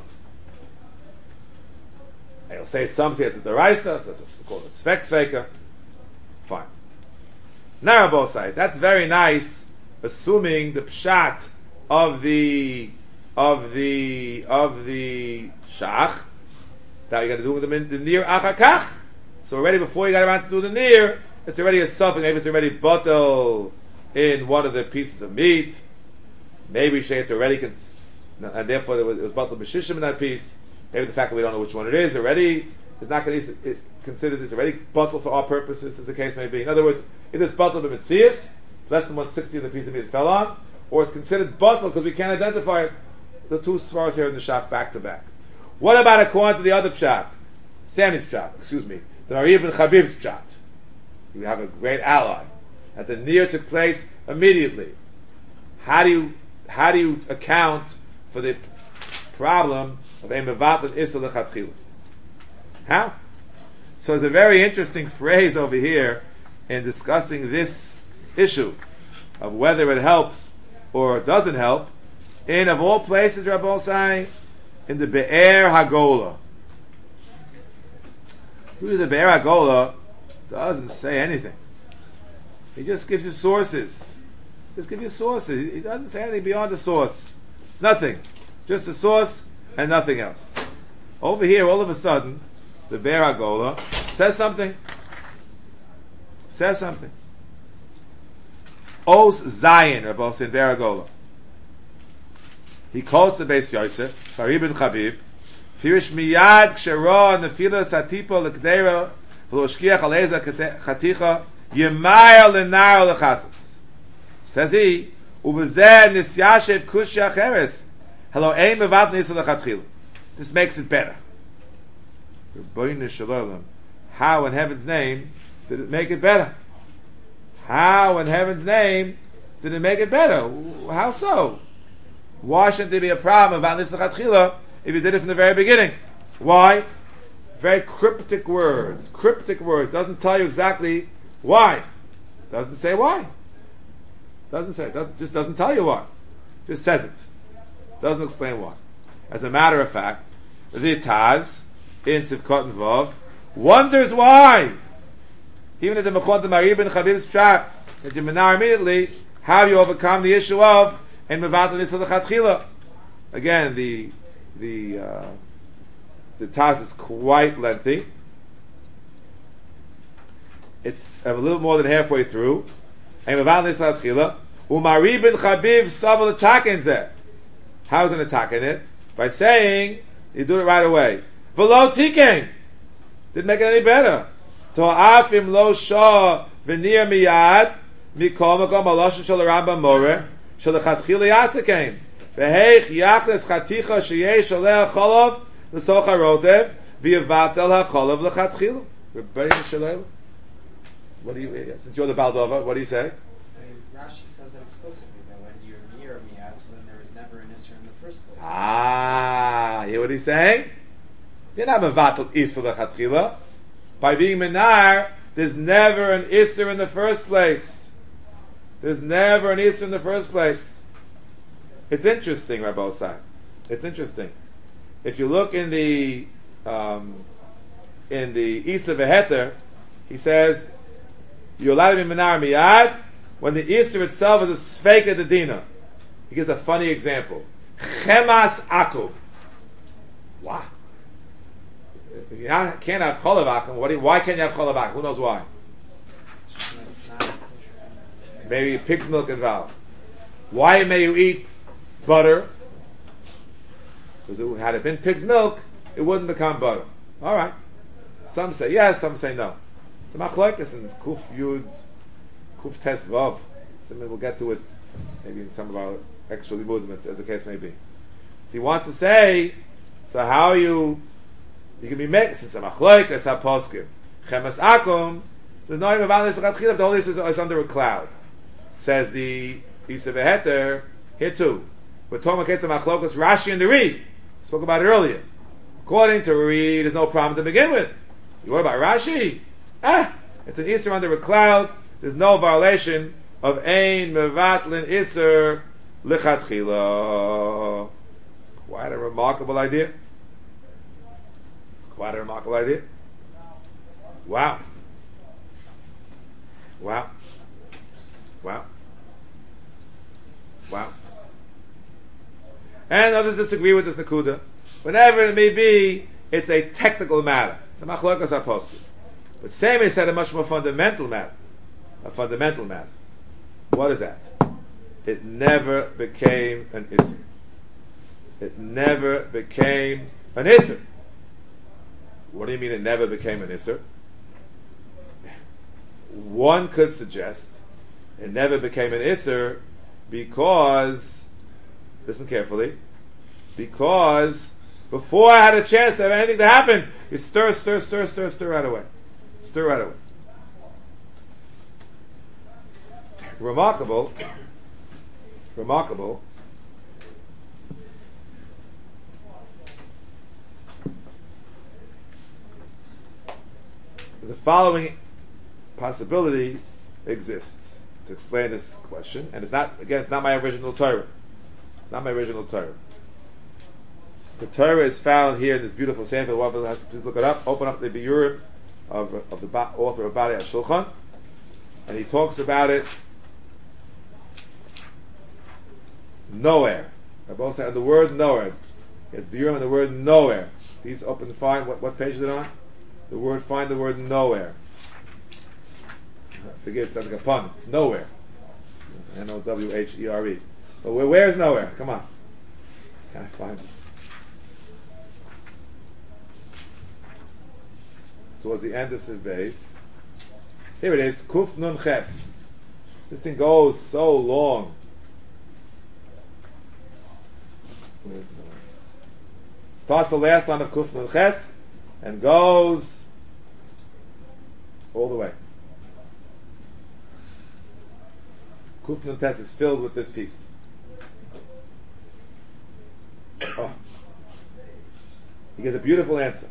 S1: He'll say some say it's a daraisa, so it's called a sfek sfeika. Fine. Narabosai, that's very nice, assuming the pshat of the of the of the shach that you got to do with the, the near achakach. So already before you got around to do the near, it's already a suffix. Maybe it's already bottle in one of the pieces of meat. Maybe say it's already cons- and therefore there was, it was bottle b'shishim in that piece. Maybe the fact that we don't know which one it is already is not going to considered it's already bottled for our purposes, as the case may be. In other words, either it's bottled by mitzias, less than one sixtieth of the piece of meat it fell on, or it's considered bottled because we can't identify it. The two svaras here in the shop back to back. What about according to the other pshat? Sammy's pshat, excuse me, the Mariya ben Chabib's pshat. You have a great ally. That the near took place immediately. How do you how do you account for the problem of a mevat and isel lechatchila? How? So there's a very interesting phrase over here in discussing this issue of whether it helps or doesn't help. In, of all places, Rabbi saying, in the Be'er Hagola. Really, the Be'er Hagola doesn't say anything. He just gives you sources. Just gives you sources. He doesn't say anything beyond the source. Nothing. Just a source and nothing else. Over here, all of a sudden, the Be'er Hagola says something. Says something. Os Zayin, Rabbi in Be'er Hagola. He quotes the Beis Yosef, Fari ben Chabib, Pirish miyad kshera nefila satipo l'kdeira v'loshkiach aleza chaticha yemayel l'nar l'chasas. Says he, Ubezeh nisyashev kushya cheres hello ein mevat nisa l'chatchil. This makes it better. How in heaven's name did it make it better? How in heaven's name did it make it better? How so? Why shouldn't there be a problem about this lechatchila if you did it from the very beginning? Why? Very cryptic words. Cryptic words. Doesn't tell you exactly why. Doesn't say why. Doesn't say. Doesn't, just doesn't tell you why. Just says it. Doesn't explain why. As a matter of fact, the Taz in Sivkot and Vav wonders why. Even at the Makot the Mariya ben Chabib's pshat, that you now immediately how you overcome the issue of and mevat nisa lechatchila. Again, the the uh, the Taz is quite lengthy. It's a little more than halfway through. And mevat nisa lechatchila. Umari ben Chabib saval attack zeh. How's an attack in it? By saying you do it right away. V'lo tiken. Didn't make it any better. To'af im lo shah v'nir miyad mikol makom aloshin shel Rambam Moreh shel lechatchila yasekein v'heich yachnes chaticha sheyesh oleh cholov l'soch harotev v'yevatel hacholov lechatchila. Rebbeinu shalom. What do you? Since you're the Baldova, what do you say?
S2: Rashi says it explicitly that when you're near miyad, so then there was never an issur in the first place.
S1: Ah, hear what he's saying? You're not mevatel isur lechatchila. By being menar, there's never an Isser in the first place. There's never an Isser in the first place. It's interesting, Rabbi Osai. It's interesting. If you look in the um, in the Isser Veheter, he says you're allowed to be Menar Miyad when the Isser itself is a Sveika Dedina. He gives a funny example. Chemas Akub. What? You can't have Cholav Akum. What do you, why can't you have Cholav Akum? Who knows why? Maybe pig's milk involved. Why may you eat butter? Because it, had it been pig's milk, it wouldn't become butter. All right. Some say yes, some say no. It's a machlokes and it's kuf yud, kuf tes vav. Something we'll get to it maybe in some of our extra limudiments, as the case may be. So he wants to say, so how you you can be mixed. It's a machlokes haposkim. Chemes akum. There's no even about this. The whole is, is under a cloud. Says the Isser Veheter here too. We're talking about case of machlokes Rashi and the Ri. Spoke about it earlier. According to Ri, there's no problem to begin with. What about Rashi? Ah, it's an Isser under a cloud. There's no violation of Ein Mevatlin Isser Lichatchila. Quite a remarkable idea. Quite a remarkable idea. Wow. Wow. Wow. Wow. And others disagree with this Nakuda. Whenever it may be, it's a technical matter. It's a machlokes haposkim. But Semei said a much more fundamental matter. A fundamental matter. What is that? It never became an Isser. It never became an Isser. What do you mean it never became an Isser? One could suggest it never became an Isser because, listen carefully, because before I had a chance to have anything to happen, you stir, stir, stir, stir, stir right away. Stir right away. Remarkable, remarkable. The following possibility exists to explain this question, and it's not, again, it's not my original Torah. Not my original Torah. The Torah is found here in this beautiful Sefer. Please look it up. Open up the Biurim of, of the author of Bari HaShulchan, and he talks about it nowhere. I both say the word nowhere. It's Biurim and the word nowhere. Please open and find what, what page is it on? The word, find the word nowhere. I forget, it sounds like a pun. It's nowhere. N O W H E R E. But where, where is nowhere? Come on. Can I find it? Towards the end of the base. Here it is. Kuf Nun Ches. This thing goes so long. Where's nowhere? Starts the last line of Kuf Nun Ches and goes all the way. Kuf Nun Tes is filled with this piece. Oh. He gives a beautiful answer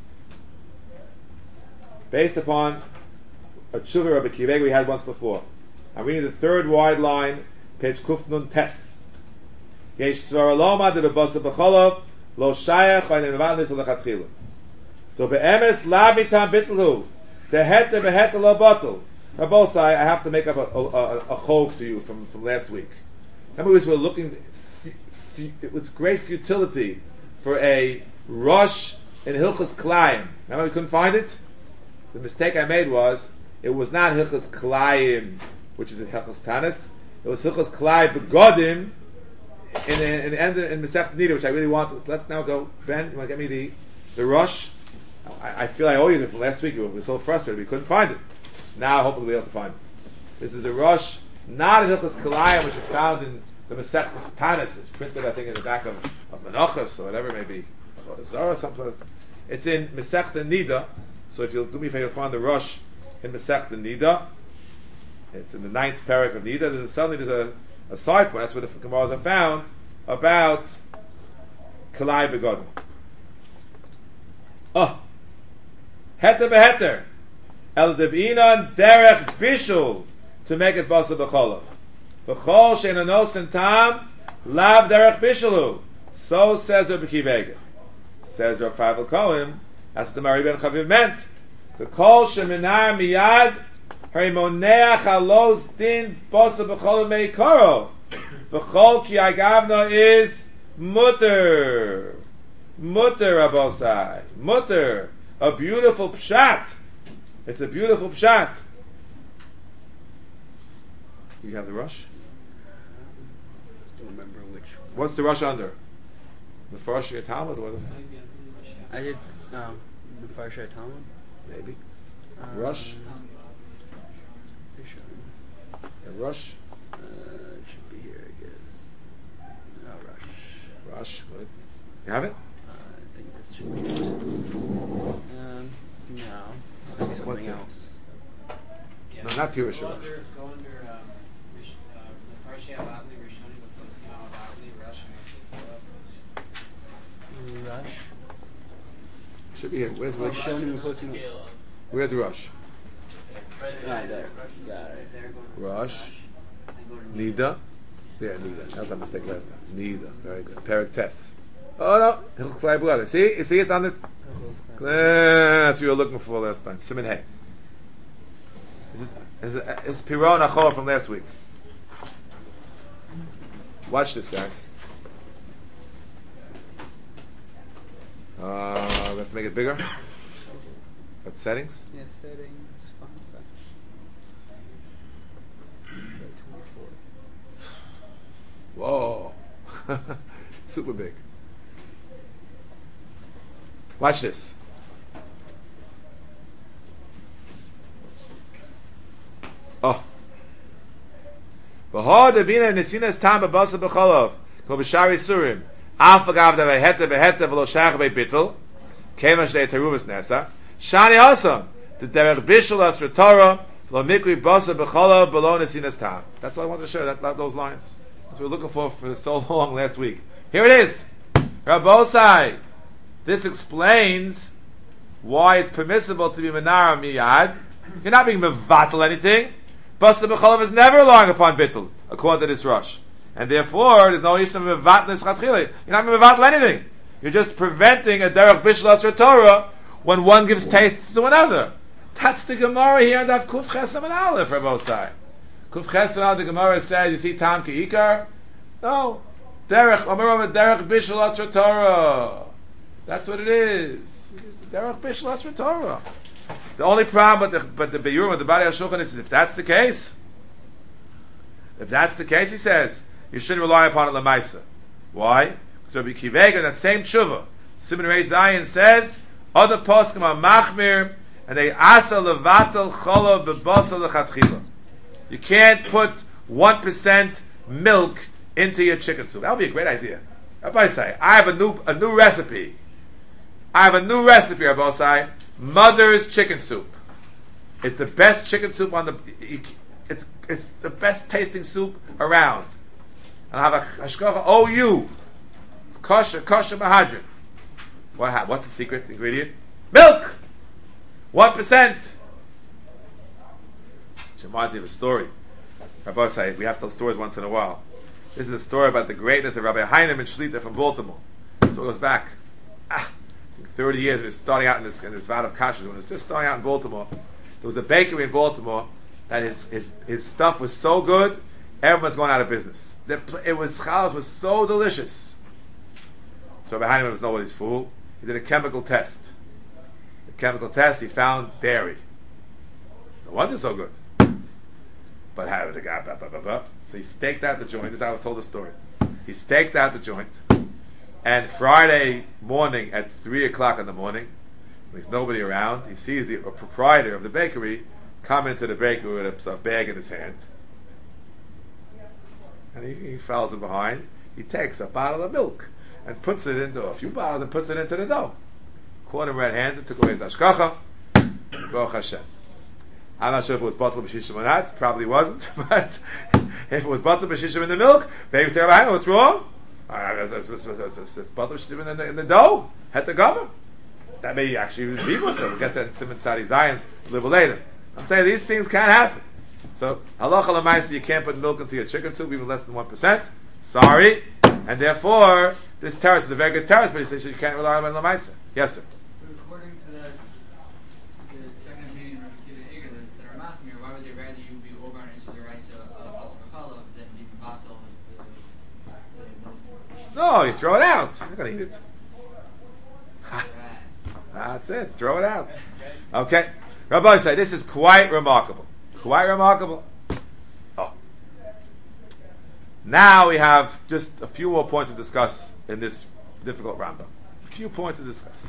S1: based upon a tshuva of a kiveg we had once before. I'm reading the third wide line, page Kuf Nun Tes. Yesh tzvara loma de bebasa b'cholov lo shayach ha'inem v'adlis l'chatchila. Do be'emes la mitam bitlu tehete behete lo bottle. Rabosai, I have to make up a, a, a, a chov to you from, from last week. Remember we were looking, it was great futility for a rush in Hilchos Klayim. Remember we couldn't find it? The mistake I made was, it was not Hilchos Klayim, which is in Hilchos Tanis. It was Hilchos Klayim Begodim in in the end in Masechet Nida, which I really wanted. Let's now go. Ben, you want to get me the the rush? I, I feel I owe you it from last week. We were so frustrated we couldn't find it. Now hopefully we'll be able to find it. This is the rush, not in Hilchos Klayim, which is found in the Masechet Tanis. It's printed, I think, in the back of, of Menachos or whatever it may be, or Zara, something. It's in Masechet Nida. So if you'll do me a favor, you'll find the rush in Masechet Nida. It's in the ninth parak of Nida. There's a, suddenly there's a, a side point. That's where the Gemaras are found about Kalai Begodim. Oh, heter beheter. El devinan derech bishul to make it basar b'cholav. V'chol she'enos and tam lav derech bishulu. So says Rabbi Kiva. Says Rav Feivel Cohen. That's what the Mari Ben Chaviv meant. The kol sheminar miyad harimonea chalos din basar b'cholav meikoro. V'chol ki agavna is mutter. Mutter Rabosai. Mutter. A beautiful pshat. It's a beautiful pshat. You have the rush?
S3: I don't remember which.
S1: What's the rush under? The first year Talmud? What is it?
S3: I did um, the Parsha Talmud.
S1: Maybe.
S3: Um,
S1: Rush?
S3: Rishon.
S1: A rush?
S3: Uh, it should be here, I guess. No, Rush.
S1: Rush. Good. You have it?
S3: Uh, I think this should be it. Um, no. It's gonna be something
S1: What's it?
S3: else.
S2: Yeah.
S1: No, not Pirush
S2: Go
S1: Rush.
S2: under, go under um, Rish, uh, the Parsha Avavli, Rishonim, Poskim Avavli, Rush, and
S3: Rush.
S1: Should be here. Where's Rush?
S3: Rishonim posting.
S1: Where's the rush?
S3: Ah, there. Got it.
S2: There, go to
S1: Rush.
S2: Then go to
S1: Nida. Yeah, Nida. That was a mistake last time. Nida. Very good. Perik Tess. Oh no. Hilch Klai B'Gada. See? You see it's on this? That's what you were looking for last time. Siman Hey. This is, this is Piron Achor from last week. Watch this, guys. Uh, we have to make it bigger. What settings?
S3: Yeah, settings, font size. twenty-four.
S1: Whoa. Super big. Watch this. Oh. V'ho debina nesinas tam b'basa b'cholov kol b'shari surim af agav da v'heta v'heta v'lo shach v'bitul kema shnei teruvas nesa shani osam the derech bishul as retorah v'lo mikri basa b'cholov v'lo nesinas tam. That's all I wanted to show, that, that, those lines. That's what we're looking for for so long last week. Here it is. Rabosai. This explains why it's permissible to be menara miyad. You're not being mevatel anything. Basa b'cholav is never relying upon bittul, according to this rush. And therefore, there's no yisam mevatel eschatchili. You're not mevatel anything. You're just preventing a derech bishul asher Torah when one gives taste to another. That's the Gemara here in Daf Kuf Chesam and Aleph, Rabosai. Kuf Chesam and Aleph, the Gemara says, you see Tam Ke'ikar? No. Derech, Omer derech bishul asher Torah. That's what it is. Derech bishul asher Torah. The only problem with the, but the Beyurim with the Bari HaShulchan is if that's the case, if that's the case, he says, you shouldn't rely upon it Lamaisa. Why? So Rabbi Kivega, that same tshuva, Simon Rei Zion says, other poskim are machmir, and they asa levatel cholav bebasa lechatchila. You can't put one percent milk into your chicken soup. That would be a great idea. Rabbi say, I have a new a new recipe. I have a new recipe, Rabbi say. Mother's chicken soup. It's the best chicken soup on the. It's it's the best tasting soup around. And I have a hashkacha O U. It's kosher kosher mahadrin. What ha- What's the secret ingredient? Milk. One percent. It reminds me of a story. Rabbi say we have to tell stories once in a while. This is a story about the greatness of Rabbi Hainem and Shlita from Baltimore. So it goes back. Ah. thirty years when he was starting out in this in this vat of kashrus, when he was just starting out in Baltimore, there was a bakery in Baltimore that his his, his stuff was so good, everyone's going out of business. The, it was challah was so delicious. So behind him was nobody's fool. He did a chemical test. The chemical test, he found dairy. No wonder it's so good. But how did it go? Blah, blah, blah, blah. So he staked out the joint. This is how I was told the story. He staked out the joint. And Friday morning at three o'clock in the morning, when there's nobody around, he sees the proprietor of the bakery come into the bakery with a, a bag in his hand. And he, he follows him behind. He takes a bottle of milk and puts it into a few bottles and puts it into the dough. Caught him red-handed, took away his hashkacha. Baruch Hashem. I'm not sure if it was batal b'shishim or not. Probably wasn't. But if it was batal b'shishim in the milk, baby say, what's wrong? This bottle in the, in the dough had to govern. that may actually be with them. We'll get that in Simon Tzadi Zion a little later. I'm telling you, these things can happen. So, halacha l'maisa, you can't put milk into your chicken soup even less than one percent. Sorry. And therefore, this terrace is a very good terrace, but you say you can't rely on l'maisa. Yes, sir.
S4: But according to the, the second opinion of Kiva Eger, the, the Ramachmir, why would they rather you be over on Isra Raisa of Asr Challah than be Batal?
S1: No, you throw it out. You're not going to eat it. That's it. Throw it out. Okay. Rabbi say this is quite remarkable. Quite remarkable. Oh. Now we have just a few more points to discuss in this difficult Rambam. A few points to discuss.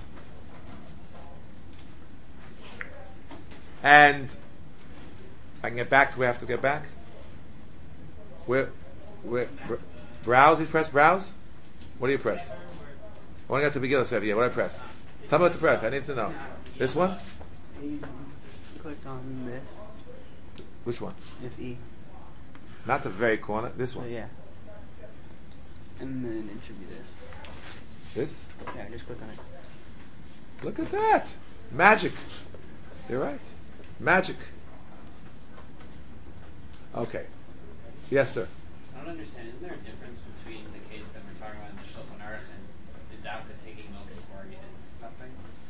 S1: And I can get back to where I have to get back. Where, where, br- browse, you press browse? What do you press? I want to get to Megillah Sefer. Yeah, what do I press? Tell me what to press. I need to know. This one?
S3: You click on this.
S1: Which one?
S3: It's E.
S1: Not the very corner. This
S3: So
S1: one.
S3: yeah. And then it should be this.
S1: This?
S3: Yeah, just click on it.
S1: Look at that. Magic. You're right. Magic. Okay. Yes, sir.
S2: I don't understand. Isn't there a difference between the case that we're talking about in the Shulchan Aruch and the doubt that taking milk and pouring it into something?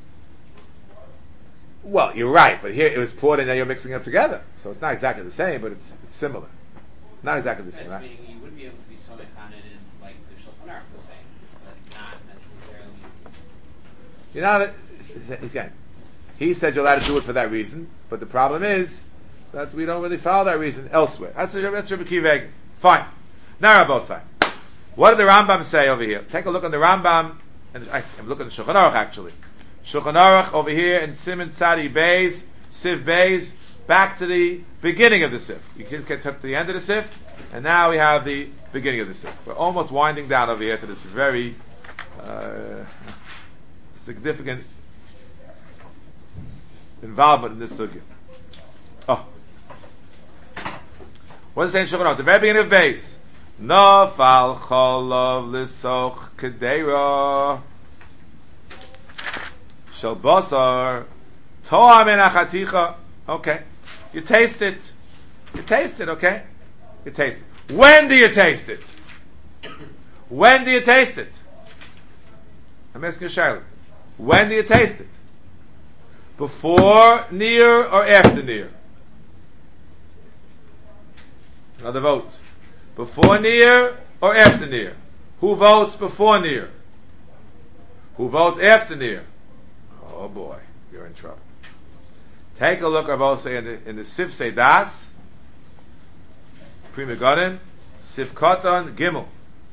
S1: Well, you're right, but here it was poured and now you're mixing them together. So it's not exactly the same, but it's, it's similar. Not exactly the same,
S2: That's
S1: right?
S2: meaning you would be able to be so mechanical like the Shulchan Aruch was saying, but not necessarily.
S1: You're not, again, he said you're allowed to do it for that reason, but the problem is that we don't really follow that reason elsewhere. That's, that's Rabbi Kiva. Fine. Now Rabbosai. What did the Rambam say over here? Take a look on the Rambam, and I'm looking at Shulchan Aruch actually. Shulchan Aruch over here in Simon Tzadi Beis, Siv Beis, back to the beginning of the Sif. You can get to the end of the Sif, and now we have the beginning of the Sif. We're almost winding down over here to this very uh, significant involvement in this sugya. Oh. What is it saying in Shulchan Aruch? The very beginning of Beis. Nafal cholav lisoch kedera shel basar toa min achaticha. Okay, you taste it. You taste it. Okay, you taste it. When do you taste it? When do you taste it? I'm asking Charlotte. When do you taste it? Before near or after near? Another vote. Before near or after near? Who votes before near? Who votes after near? Oh boy, you're in trouble. Take a look, I will say, in the, in the Sif Seidas, Prima Godim, Sif Koton, Gimel.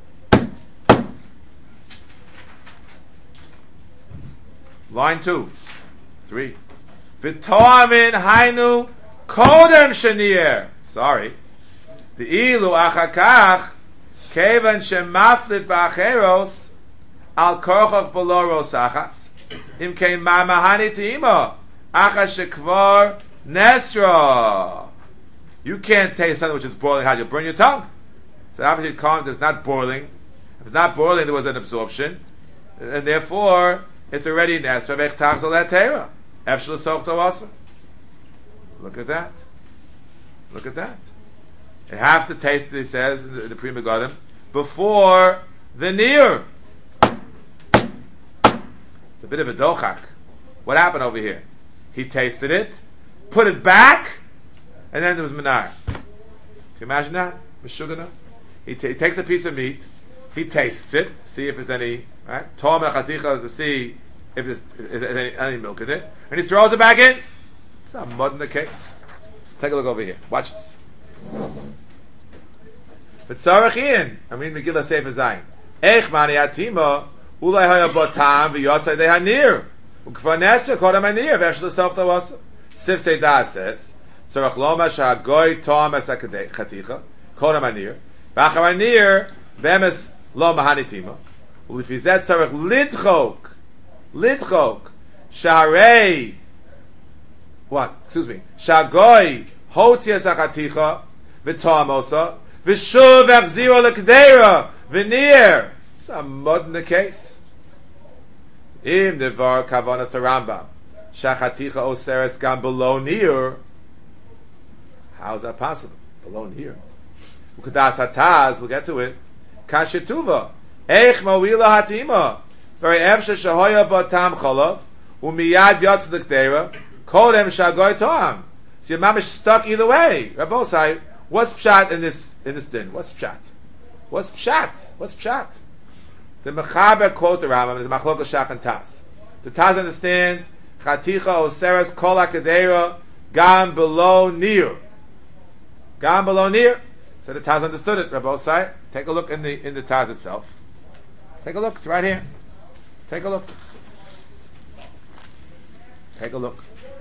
S1: Line two, three. V'toamin hainu kodem shenir. Sorry. The ilu achakach kevan shemaflit ba'acheros al korchach boloros achas im kein mamahani teima achas shekvar nesra. You can't taste something which is boiling hot. You'll burn your tongue. So obviously, calm. It's not boiling. If it's not boiling, there was an absorption, and therefore it's already nesra v'chtach zolatera. Efshel sochto asa. Look at that. Look at that. You have to taste it, he says, in the, in the Prima Godim, before the near. It's a bit of a dochak. What happened over here? He tasted it, put it back, and then there was menar. Can you imagine that? Meshugana? He, t- he takes a piece of meat, he tastes it, see if there's any, right? Tom chaticha to see if there's, if there's any, any milk in it, and he throws it back in. It's not mud in the case. Take a look over here. Watch this. V'tzarech in, I mean Megillah Sefer Zayin. Eich mani atima ulay haya botam v'yotzay de hanir u'kvar nesra kodam hanir v'eshel sof tawasa. Sif Seidah says tzarech loma shagoy tom es chaticha kodam hanir v'achar hanir v'emes lo mahani tima u'lifizet tzarech lidchok lidchok shaharei what? Excuse me. Shagoy hotias achaticha v'tomosa v'shuv achziro l'kdeira v'nir. It's not mud in the case. Im devar kavanas Rambam shachaticha oseres gam below near. How is that possible? Below near. Ukadas hataz. We'll get to it. Kashetuva. Eich mawila hatima. Very efshe shahoya batam cholav umiyad yatz l'kdera kodem shagoy toam. So your mom is stuck either way. Rabbosai, what's pshat in this in this din? What's pshat? What's pshat? What's pshat? The Mechaber quote the Rambam is Machlok Shach and Taz. The Taz understands Chaticha Oseres Kol HaKedera Gam below near. Gam below near. So the Taz understood it. Rabbosai, take a look in the in the Taz itself. Take a look. It's right here. Take a look. Take a look.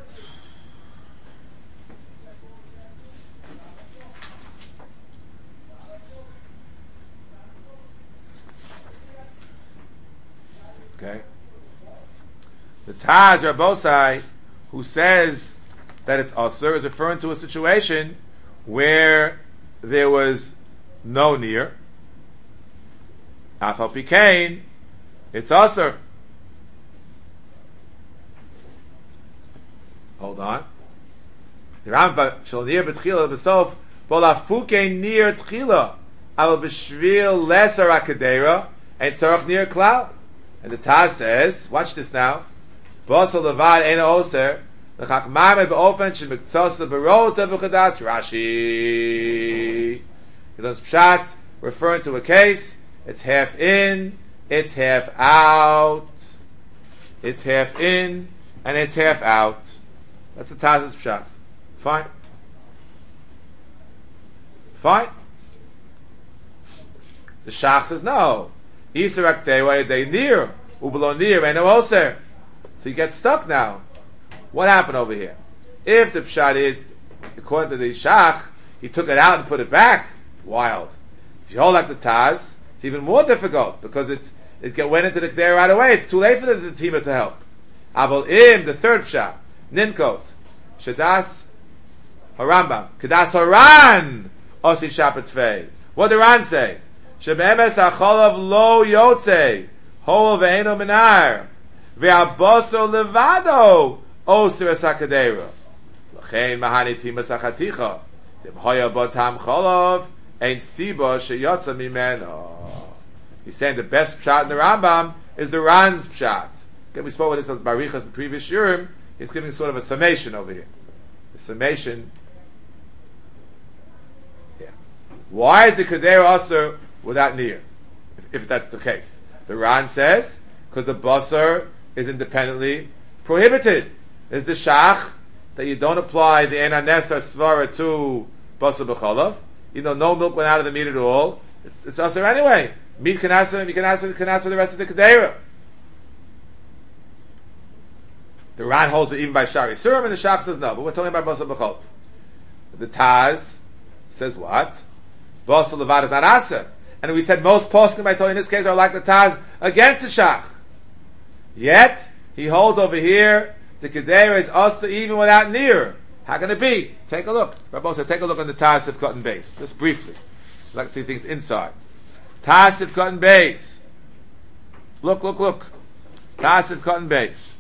S1: Okay. The Taz Rabbosai, who says that it's Asur, is referring to a situation where there was no near. Afal Pikain, it's Asur. Hold on. The Rambam shall near betchila b'sof bolafuke near tchila al b'shvil lesser akadera and tzarach near klal. And the Taz says, watch this now. Basal levad ena oser l'chakmame be'ofen shemiktzos lebarota v'chadas Rashi. He learns pshat, referring to a case. It's half in, it's half out. It's half in, and it's half out. That's the Taz's pshat. Fine. Fine. The Shach says no. Isarak Tewa they near Ubalo near and oser. So you get stuck now. What happened over here? If the pshat is according to the Shach, he took it out and put it back. Wild. If you hold like the Taz, it's even more difficult because it it get, went into the Kedera right away. It's too late for the, the Tima to help. Abel im the third pshat Ninkot Shadas Harambam Kedas Haran Osi Shapatvei. What did Ran say? Shebemes acholav lo yotze hol ve'eno minar ve'aboso levado oser esakadera l'chein mahani timas achaticha tim hoya botam cholav ein siba sheyotza mimeno. He's saying the best pshat in the Rambam is the Ran's pshat. Okay, we spoke about this with Barichas in the previous shiurim. He's giving sort of a summation over here. The summation. Yeah. Why is the Kedera also without near, if, if that's the case? The Ran says because the basar is independently prohibited. There's the shach that you don't apply the enanesa svara to basar b'chalav. You know, no milk went out of the meat at all. It's it's asur anyway. Meat can asur, you can asur, can asur the rest of the kedera. The Ran holds it even by shari surim, and the shach says no. But we're talking about basar b'chalav. The Taz says what? Basar levad is not asur. And we said most poskim by Torah in this case are like the Taz against the Shach. Yet he holds over here the Kedera is also even without near. How can it be? Take a look. Rabbi said, take a look on the Taz of Cotton Base, just briefly. I'd like to see things inside. Taz of Cotton Base. Look, look, look. Taz of Cotton Base.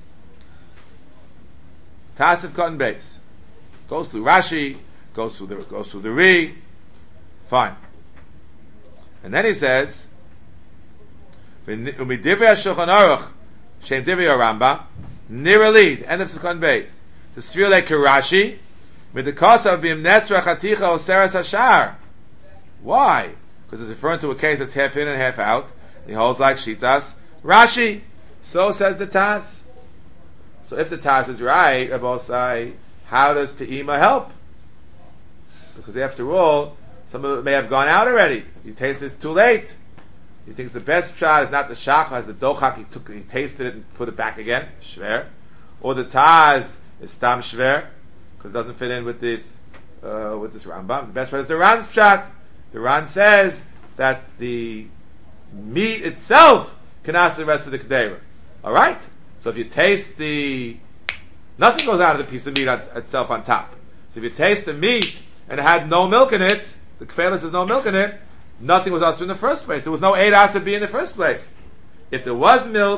S1: Taz of Cotton Base. Goes through Rashi. Goes through the goes through the Ri. Fine. And then he says, "Umidivri Shulchan Aruch, Shem Divri Rambam, Niralid." End of Second base. To Sfir like Rashi, with the cost of Bim Netzra Chaticha Oseres Hashar. Why? Because it's referring to a case that's half in and half out. He holds like Shitas Rashi. So says the Taz. So if the Taz is right, Rabbosai, how does Te'ima help? Because after all, some of it may have gone out already. You taste it's too late. He thinks the best pshat is not the shach, as the dochak, he took, he tasted it and put it back again, shver. Or the taz is stam shver, because it doesn't fit in with this, uh, with this Rambam. The best pshat is the Ran's pshat. The Ran says that the meat itself can ask the rest of the kedera. All right. So if you taste the, nothing goes out of the piece of meat on, itself on top. So if you taste the meat and it had no milk in it, the kfelis has no milk in it, nothing was asur in the first place. There was no eight asur be in the first place. If there was milk,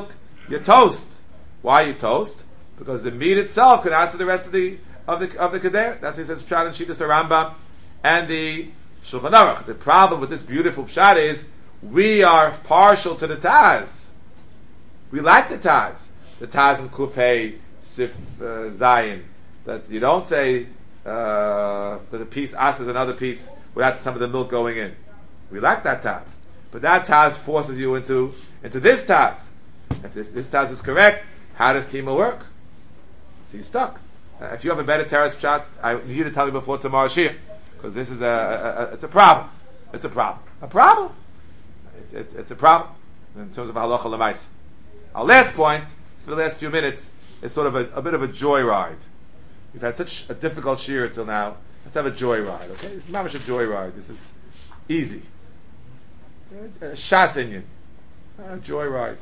S1: you're toast. Why are you toast? Because the meat itself can answer the rest of the of the of the keder. That's what he says Pshat and Shittas Rambam and the Shulchan Aruch. The problem with this beautiful Pshat is we are partial to the Taz. We like the Taz. The Taz in Kufay Sif uh, Zayin. That you don't say uh, that a piece asks another piece without some of the milk going in. We like that Taz. But that Taz forces you into into this Taz. If this, this Taz is correct, how does Tima work? So you're stuck. Uh, if you have a better Teres Pshat, I need you to tell me before tomorrow Shir. Because this is a, a, a, it's a problem. It's a problem. A problem. It's, it's, it's a problem in terms of halacha l'mais. Our last point, for the last few minutes, is sort of a, a bit of a joyride. We've had such a difficult shir until now. Let's have a joyride, okay? This is not much a joyride. This is easy. A shas inyan. A joyride.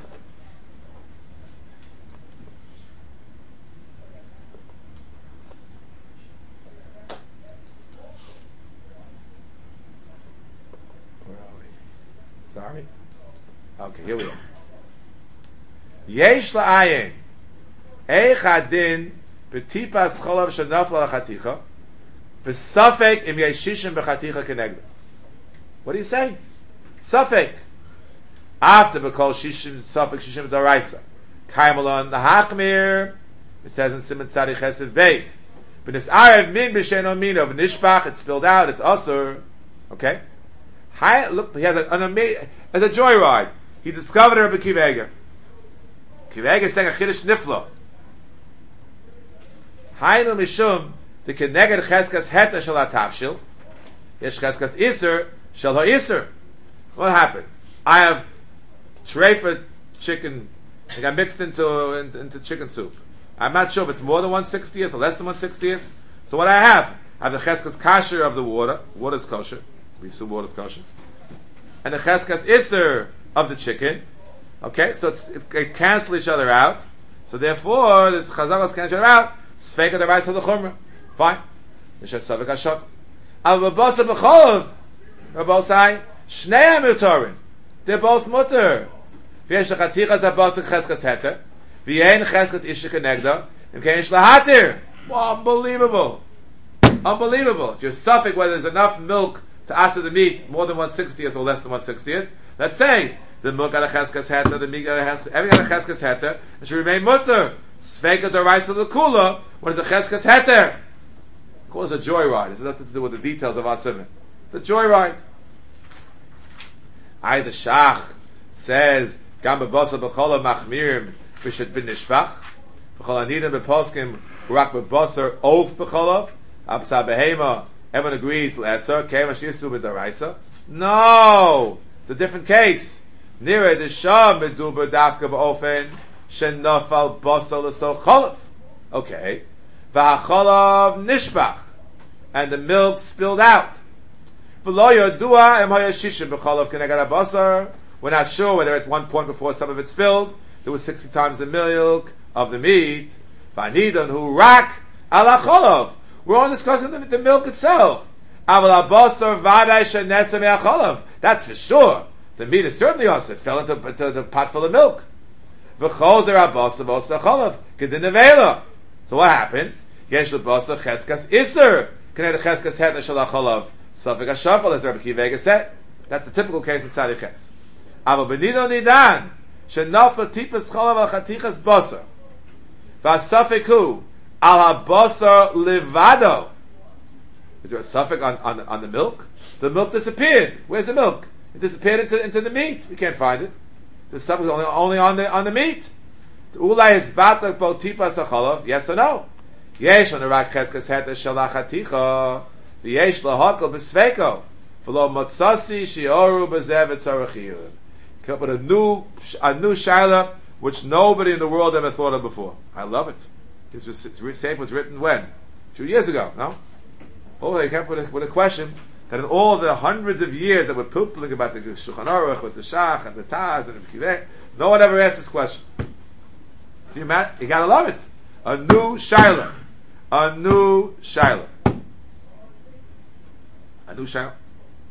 S1: Where are we? Sorry. Okay, here we are. Yesh la'ayin eicha din b'tipas cholav shenafla l'chaticha b'safek im yeshishim b'chaticha kenegda. What do you say? Safek. After b'kol shishim safek shishim d'oraisa. Kaimalon l'hachmir. It says in Simon Tzadi Chesed Beis. B'nis arev min b'shein mino b'nishpach. It's spilled out. It's asur. Okay. Hi, look, he has a, an amazing, as a joyride. He discovered Rabbi Akiva Eiger. Akiva Eiger is saying a chiddush niflo. Hainu mishum the keneged cheskas heta shel hatavshil. Yesh cheskas iser shel ha'isur. What happened? I have treifa chicken. It got mixed into, into into chicken soup. I'm not sure if it's more than one sixtieth or less than one sixtieth. So what I have, I have the cheskas kasher of the water. Water is kosher. We assume water is kosher. And the cheskas iser of the chicken. Okay, so it's, it, it cancel each other out. So therefore, the chazalas cancel each other out. Sveika the rice of the chumrah. Fine. Nishat savik hashok. Al babasa b'cholav. Rabosai. Shnei mutorin. They're both mutter. V'yesh lechatichas habasik cheskas heter. V'yein cheskas isha kenegda. V'yein shlahatir. Unbelievable. Unbelievable. If you're suffix whether there's enough milk to answer the meat, more than one sixtieth or less than one sixtieth, let's say the milk got a cheskas heter, the meat got a cheskas, everything got a cheskas heter, it should remain mutter. Sveika the rice of the kula. What is the cheskas heter? Of course, a joyride. It's nothing to do with the details of our simon. It's a joyride. I the Shach says Gam b'basa b'chola machmirim b'shet bin nishpach b'chol anidim b'poskim urak b'basar of b'cholav absa behema. Everyone agrees lesser kema shisu b'daraisa. No, it's a different case. Nira the sham meduber dafka b'ofen shenafal basal l'so cholav. Okay, v'hacholav nishpach, and the milk spilled out. We're not sure whether at one point before some of it spilled, there was sixty times the milk of the meat. We're only discussing the, the milk itself. That's for sure. The meat is certainly also. It fell into, into the pot full of milk. So what happens? Safek HaShafal, as Rabbi Akiva Eiger said. That's the typical case in Tzadi Ches. Aval b'nido nidan, shenafla tipas cholav al chatichas basar. V'asafek hu, al ha-basar levado. Is there a suffix on, on, on the milk? The milk disappeared. Where's the milk? It disappeared into, into the meat. We can't find it. The suffix is only, only on the on the meat. Ulai is batak bo tipas ha-cholav, yes or no? Yesh on the rak cheskas heta shel ha-chaticha. The yesh lahakol b'sveiko, v'lo matzasi shioru b'zevet tzarachiyun. Come up with a new a new shaila which nobody in the world ever thought of before. I love it. This was Sefer was written when a few years ago. No, oh, they came up with a, with a question that in all the hundreds of years that we're pooping about the Shulchan Aruch with the Shach and the Taz and the Kiveh, no one ever asked this question. Can you imagine? You gotta love it. A new shaila, a new shaila.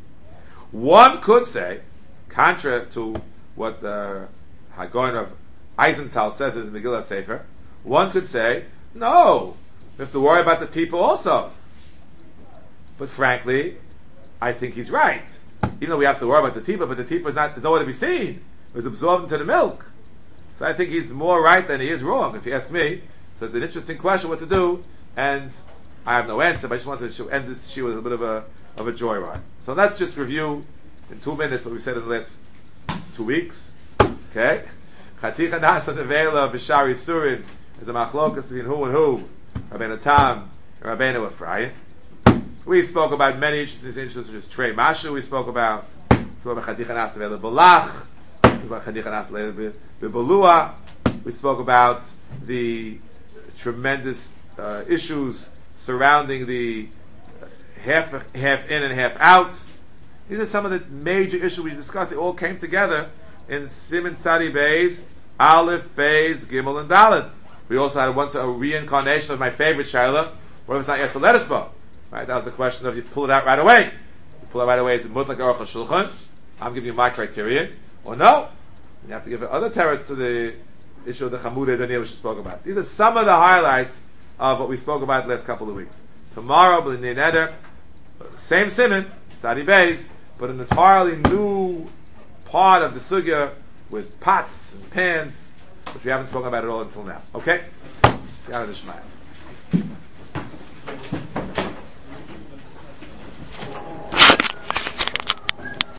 S1: One could say, contra to what the Hagoyin of Eisenthal says it in Megillah Sefer, one could say, no, we have to worry about the tipa also. But frankly, I think he's right. Even though we have to worry about the tipa, but the tipa is not, there's nowhere to be seen. It was absorbed into the milk. So I think he's more right than he is wrong, if you ask me. So it's an interesting question what to do, and I have no answer, but I just wanted to end this issue with a bit of a of a joyride. So let's just review in two minutes what we said in the last two weeks. Okay? Chaticha Nasa Nevela B'Shari Surin is a machlokas between who and who, Rabbeinu Tam and Rabbeinu Ephraim. We spoke about many interesting issues, such as Trey Mashu, we spoke about. We spoke about Chaticha Nasa Nevela B'Lach, we spoke about Chaticha Nasa Nevela B'Balua, we spoke about the tremendous uh, issues surrounding the half half in and half out. These are some of the major issues we discussed. They all came together in Siman Tzadi Beis, Aleph, Beis, Gimel, and Dalet. We also had once a reincarnation of my favorite Shaila. What if it's not yet Soledisbo? Right? That was the question of you pull it out right away. You pull it out right away. Is it Mutlak Aruch HaShulchan? I'm giving you my criterion. Or no? You have to give other terrors to the issue of the Chamudah Daniel which we spoke about. These are some of the highlights of what we spoke about the last couple of weeks. Tomorrow, B'Linei Neder, same Siman, Tzadi Beis, but an entirely new part of the sugya with pots and pans, which we haven't spoken about at all until now. Okay? Siyata D'Shmaya.